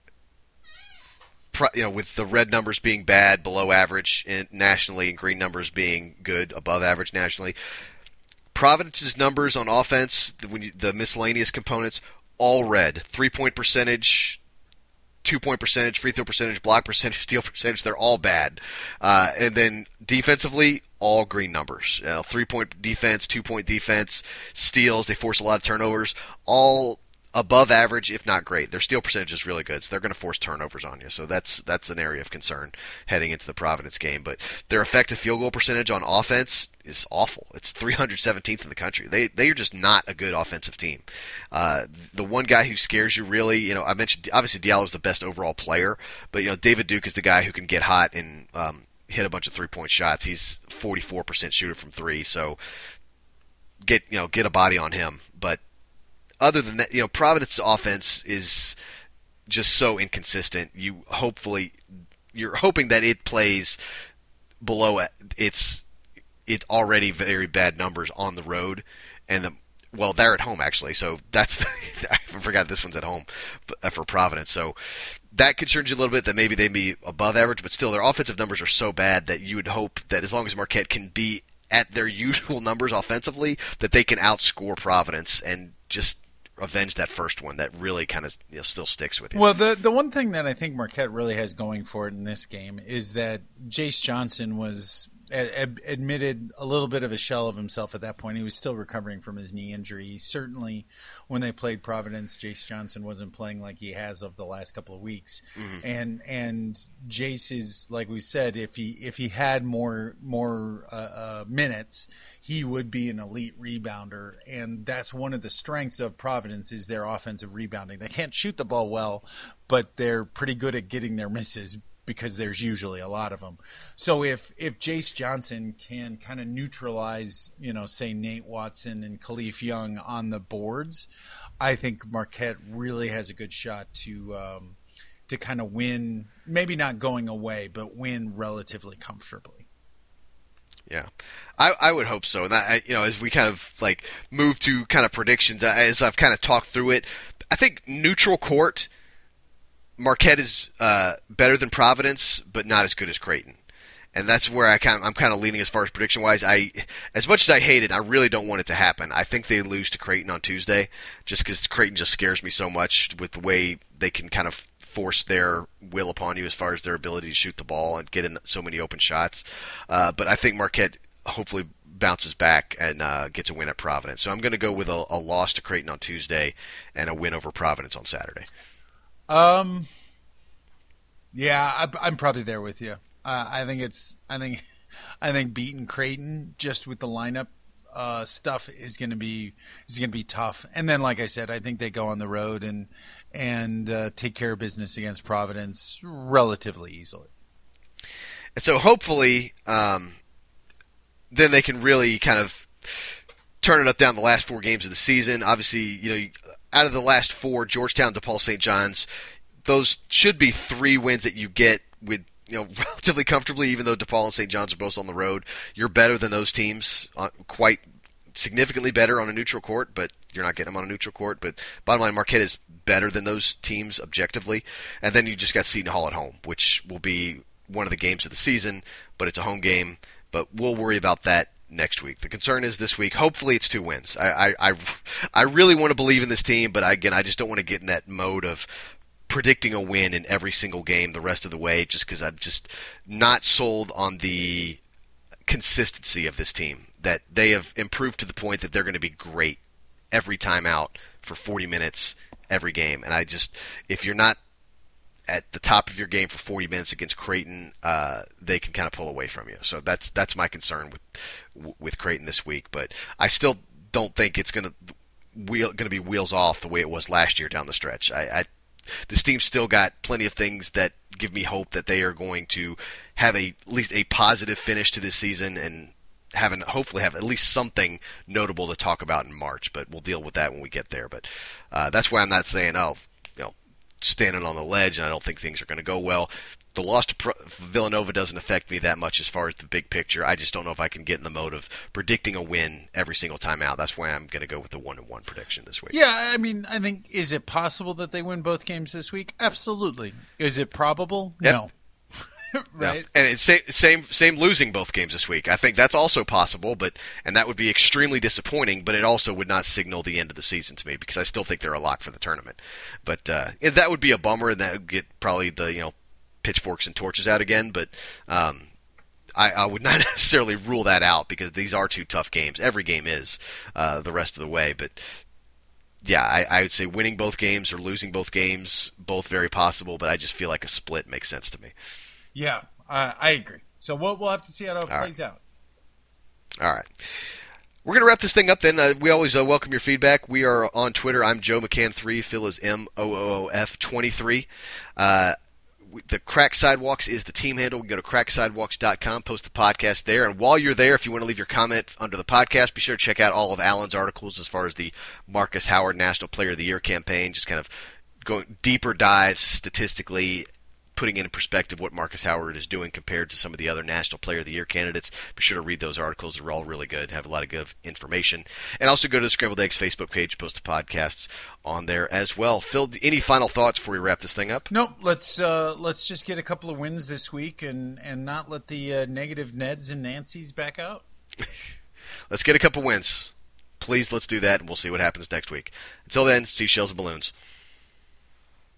Speaker 3: with the red numbers being bad, below average nationally, and green numbers being good, above average nationally. Providence's numbers on offense, the miscellaneous components, all red. 3-point percentage, 2-point percentage, free throw percentage, block percentage, steal percentage, they're all bad. And then defensively, all green numbers. 3-point defense, 2-point defense, steals, they force a lot of turnovers, all above average, if not great. Their steal percentage is really good, so they're going to force turnovers on you. So that's an area of concern heading into the Providence game. But their effective field goal percentage on offense is awful. It's 317th in the country. They are just not a good offensive team. The one guy who scares you really, I mentioned obviously Diallo's the best overall player, but David Duke is the guy who can get hot and hit a bunch of 3-point shots. He's 44% shooter from 3, so get a body on him. But other than that, Providence's offense is just so inconsistent. You're hoping that it plays below its already very bad numbers on the road, and they're at home actually. So I forgot this one's at home for Providence. So that concerns you a little bit that maybe they'd be above average, but still their offensive numbers are so bad that you would hope that as long as Marquette can be at their usual numbers offensively, that they can outscore Providence and just avenge that first one that really kind of still sticks with you.
Speaker 4: Well, the one thing that I think Marquette really has going for it in this game is that Jace Johnson was admitted a little bit of a shell of himself at that point. He was still recovering from his knee injury. Certainly, when they played Providence, Jace Johnson wasn't playing like he has of the last couple of weeks. Mm-hmm. And Jace is, like we said, if he had more minutes, he would be an elite rebounder, and that's one of the strengths of Providence is their offensive rebounding. They can't shoot the ball well, but they're pretty good at getting their misses because there's usually a lot of them. So if Jace Johnson can kind of neutralize, say Nate Watson and Khalif Young on the boards, I think Marquette really has a good shot to kind of win, maybe not going away, but win relatively comfortably.
Speaker 3: Yeah, I would hope so. And as we kind of move to kind of predictions, as I've kind of talked through it, I think neutral court, Marquette is better than Providence, but not as good as Creighton. And that's where I'm kind of leaning as far as prediction-wise. As much as I hate it, I really don't want it to happen. I think they lose to Creighton on Tuesday, just because Creighton just scares me so much with the way they can kind of force their will upon you as far as their ability to shoot the ball and get in so many open shots. But I think Marquette hopefully bounces back and gets a win at Providence. So I'm going to go with a loss to Creighton on Tuesday and a win over Providence on Saturday.
Speaker 4: Yeah, I'm probably there with you. I think beating Creighton just with the lineup stuff is going to be tough. And then, like I said, I think they go on the road and take care of business against Providence relatively easily.
Speaker 3: And so hopefully, then they can really kind of turn it up down the last 4 games of the season. Obviously, out of the last 4, Georgetown, DePaul, St. John's, those should be 3 wins that you get with relatively comfortably, even though DePaul and St. John's are both on the road. You're better than those teams, quite significantly better on a neutral court, but you're not getting them on a neutral court. But bottom line, Marquette is better than those teams objectively. And then you just got Seton Hall at home, which will be one of the games of the season, but it's a home game. But we'll worry about that next week. The concern is this week, hopefully it's 2 wins. I really want to believe in this team, but again, I just don't want to get in that mode of predicting a win in every single game the rest of the way, just because I'm just not sold on the consistency of this team, that they have improved to the point that they're going to be great every time out for 40 minutes every game. And if you're not at the top of your game for 40 minutes against Creighton, they can kind of pull away from you. So that's my concern with Creighton this week. But I still don't think it's going to be wheels off the way it was last year down the stretch. This team's still got plenty of things that give me hope that they are going to have at least a positive finish to this season and hopefully have at least something notable to talk about in March. But we'll deal with that when we get there. But that's why I'm not saying, standing on the ledge and I don't think things are going to go well. The loss to Villanova doesn't affect me that much as far as the big picture. I just don't know if I can get in the mode of predicting a win every single time out. That's why I'm going to go with the 1-1 prediction this week.
Speaker 4: Yeah, I mean, I think, is it possible that they win both games this week? Absolutely. Is it probable?
Speaker 3: Yep.
Speaker 4: No. Right?
Speaker 3: No. And it's same losing both games this week. I think that's also possible, and that would be extremely disappointing, but it also would not signal the end of the season to me because I still think they're a lock for the tournament. But that would be a bummer, and that would get probably the, pitchforks and torches out again, but I would not necessarily rule that out because these are 2 tough games. Every game is the rest of the way, but yeah, I would say winning both games or losing both games, both very possible, but I just feel like a split makes sense to me.
Speaker 4: Yeah, I agree. So we'll have to see how it plays out.
Speaker 3: All right. We're going to wrap this thing up then. We always welcome your feedback. We are on Twitter. I'm Joe McCann3. Phil is MOOF23. The Crack Sidewalks is the team handle. We go to cracksidewalks.com, post the podcast there. And while you're there, if you want to leave your comment under the podcast, be sure to check out all of Alan's articles as far as the Marcus Howard National Player of the Year campaign, just kind of going deeper dives statistically, putting in perspective what Marcus Howard is doing compared to some of the other National Player of the Year candidates. Be sure to read those articles. They're all really good, have a lot of good information. And also go to the Scrambled Eggs Facebook page, post the podcasts on there as well. Phil, any final thoughts before we wrap this thing up?
Speaker 4: Nope. Let's just get a couple of wins this week and not let the negative Neds and Nancys back out.
Speaker 3: Let's get a couple wins. Please, let's do that, and we'll see what happens next week. Until then, seashells and balloons.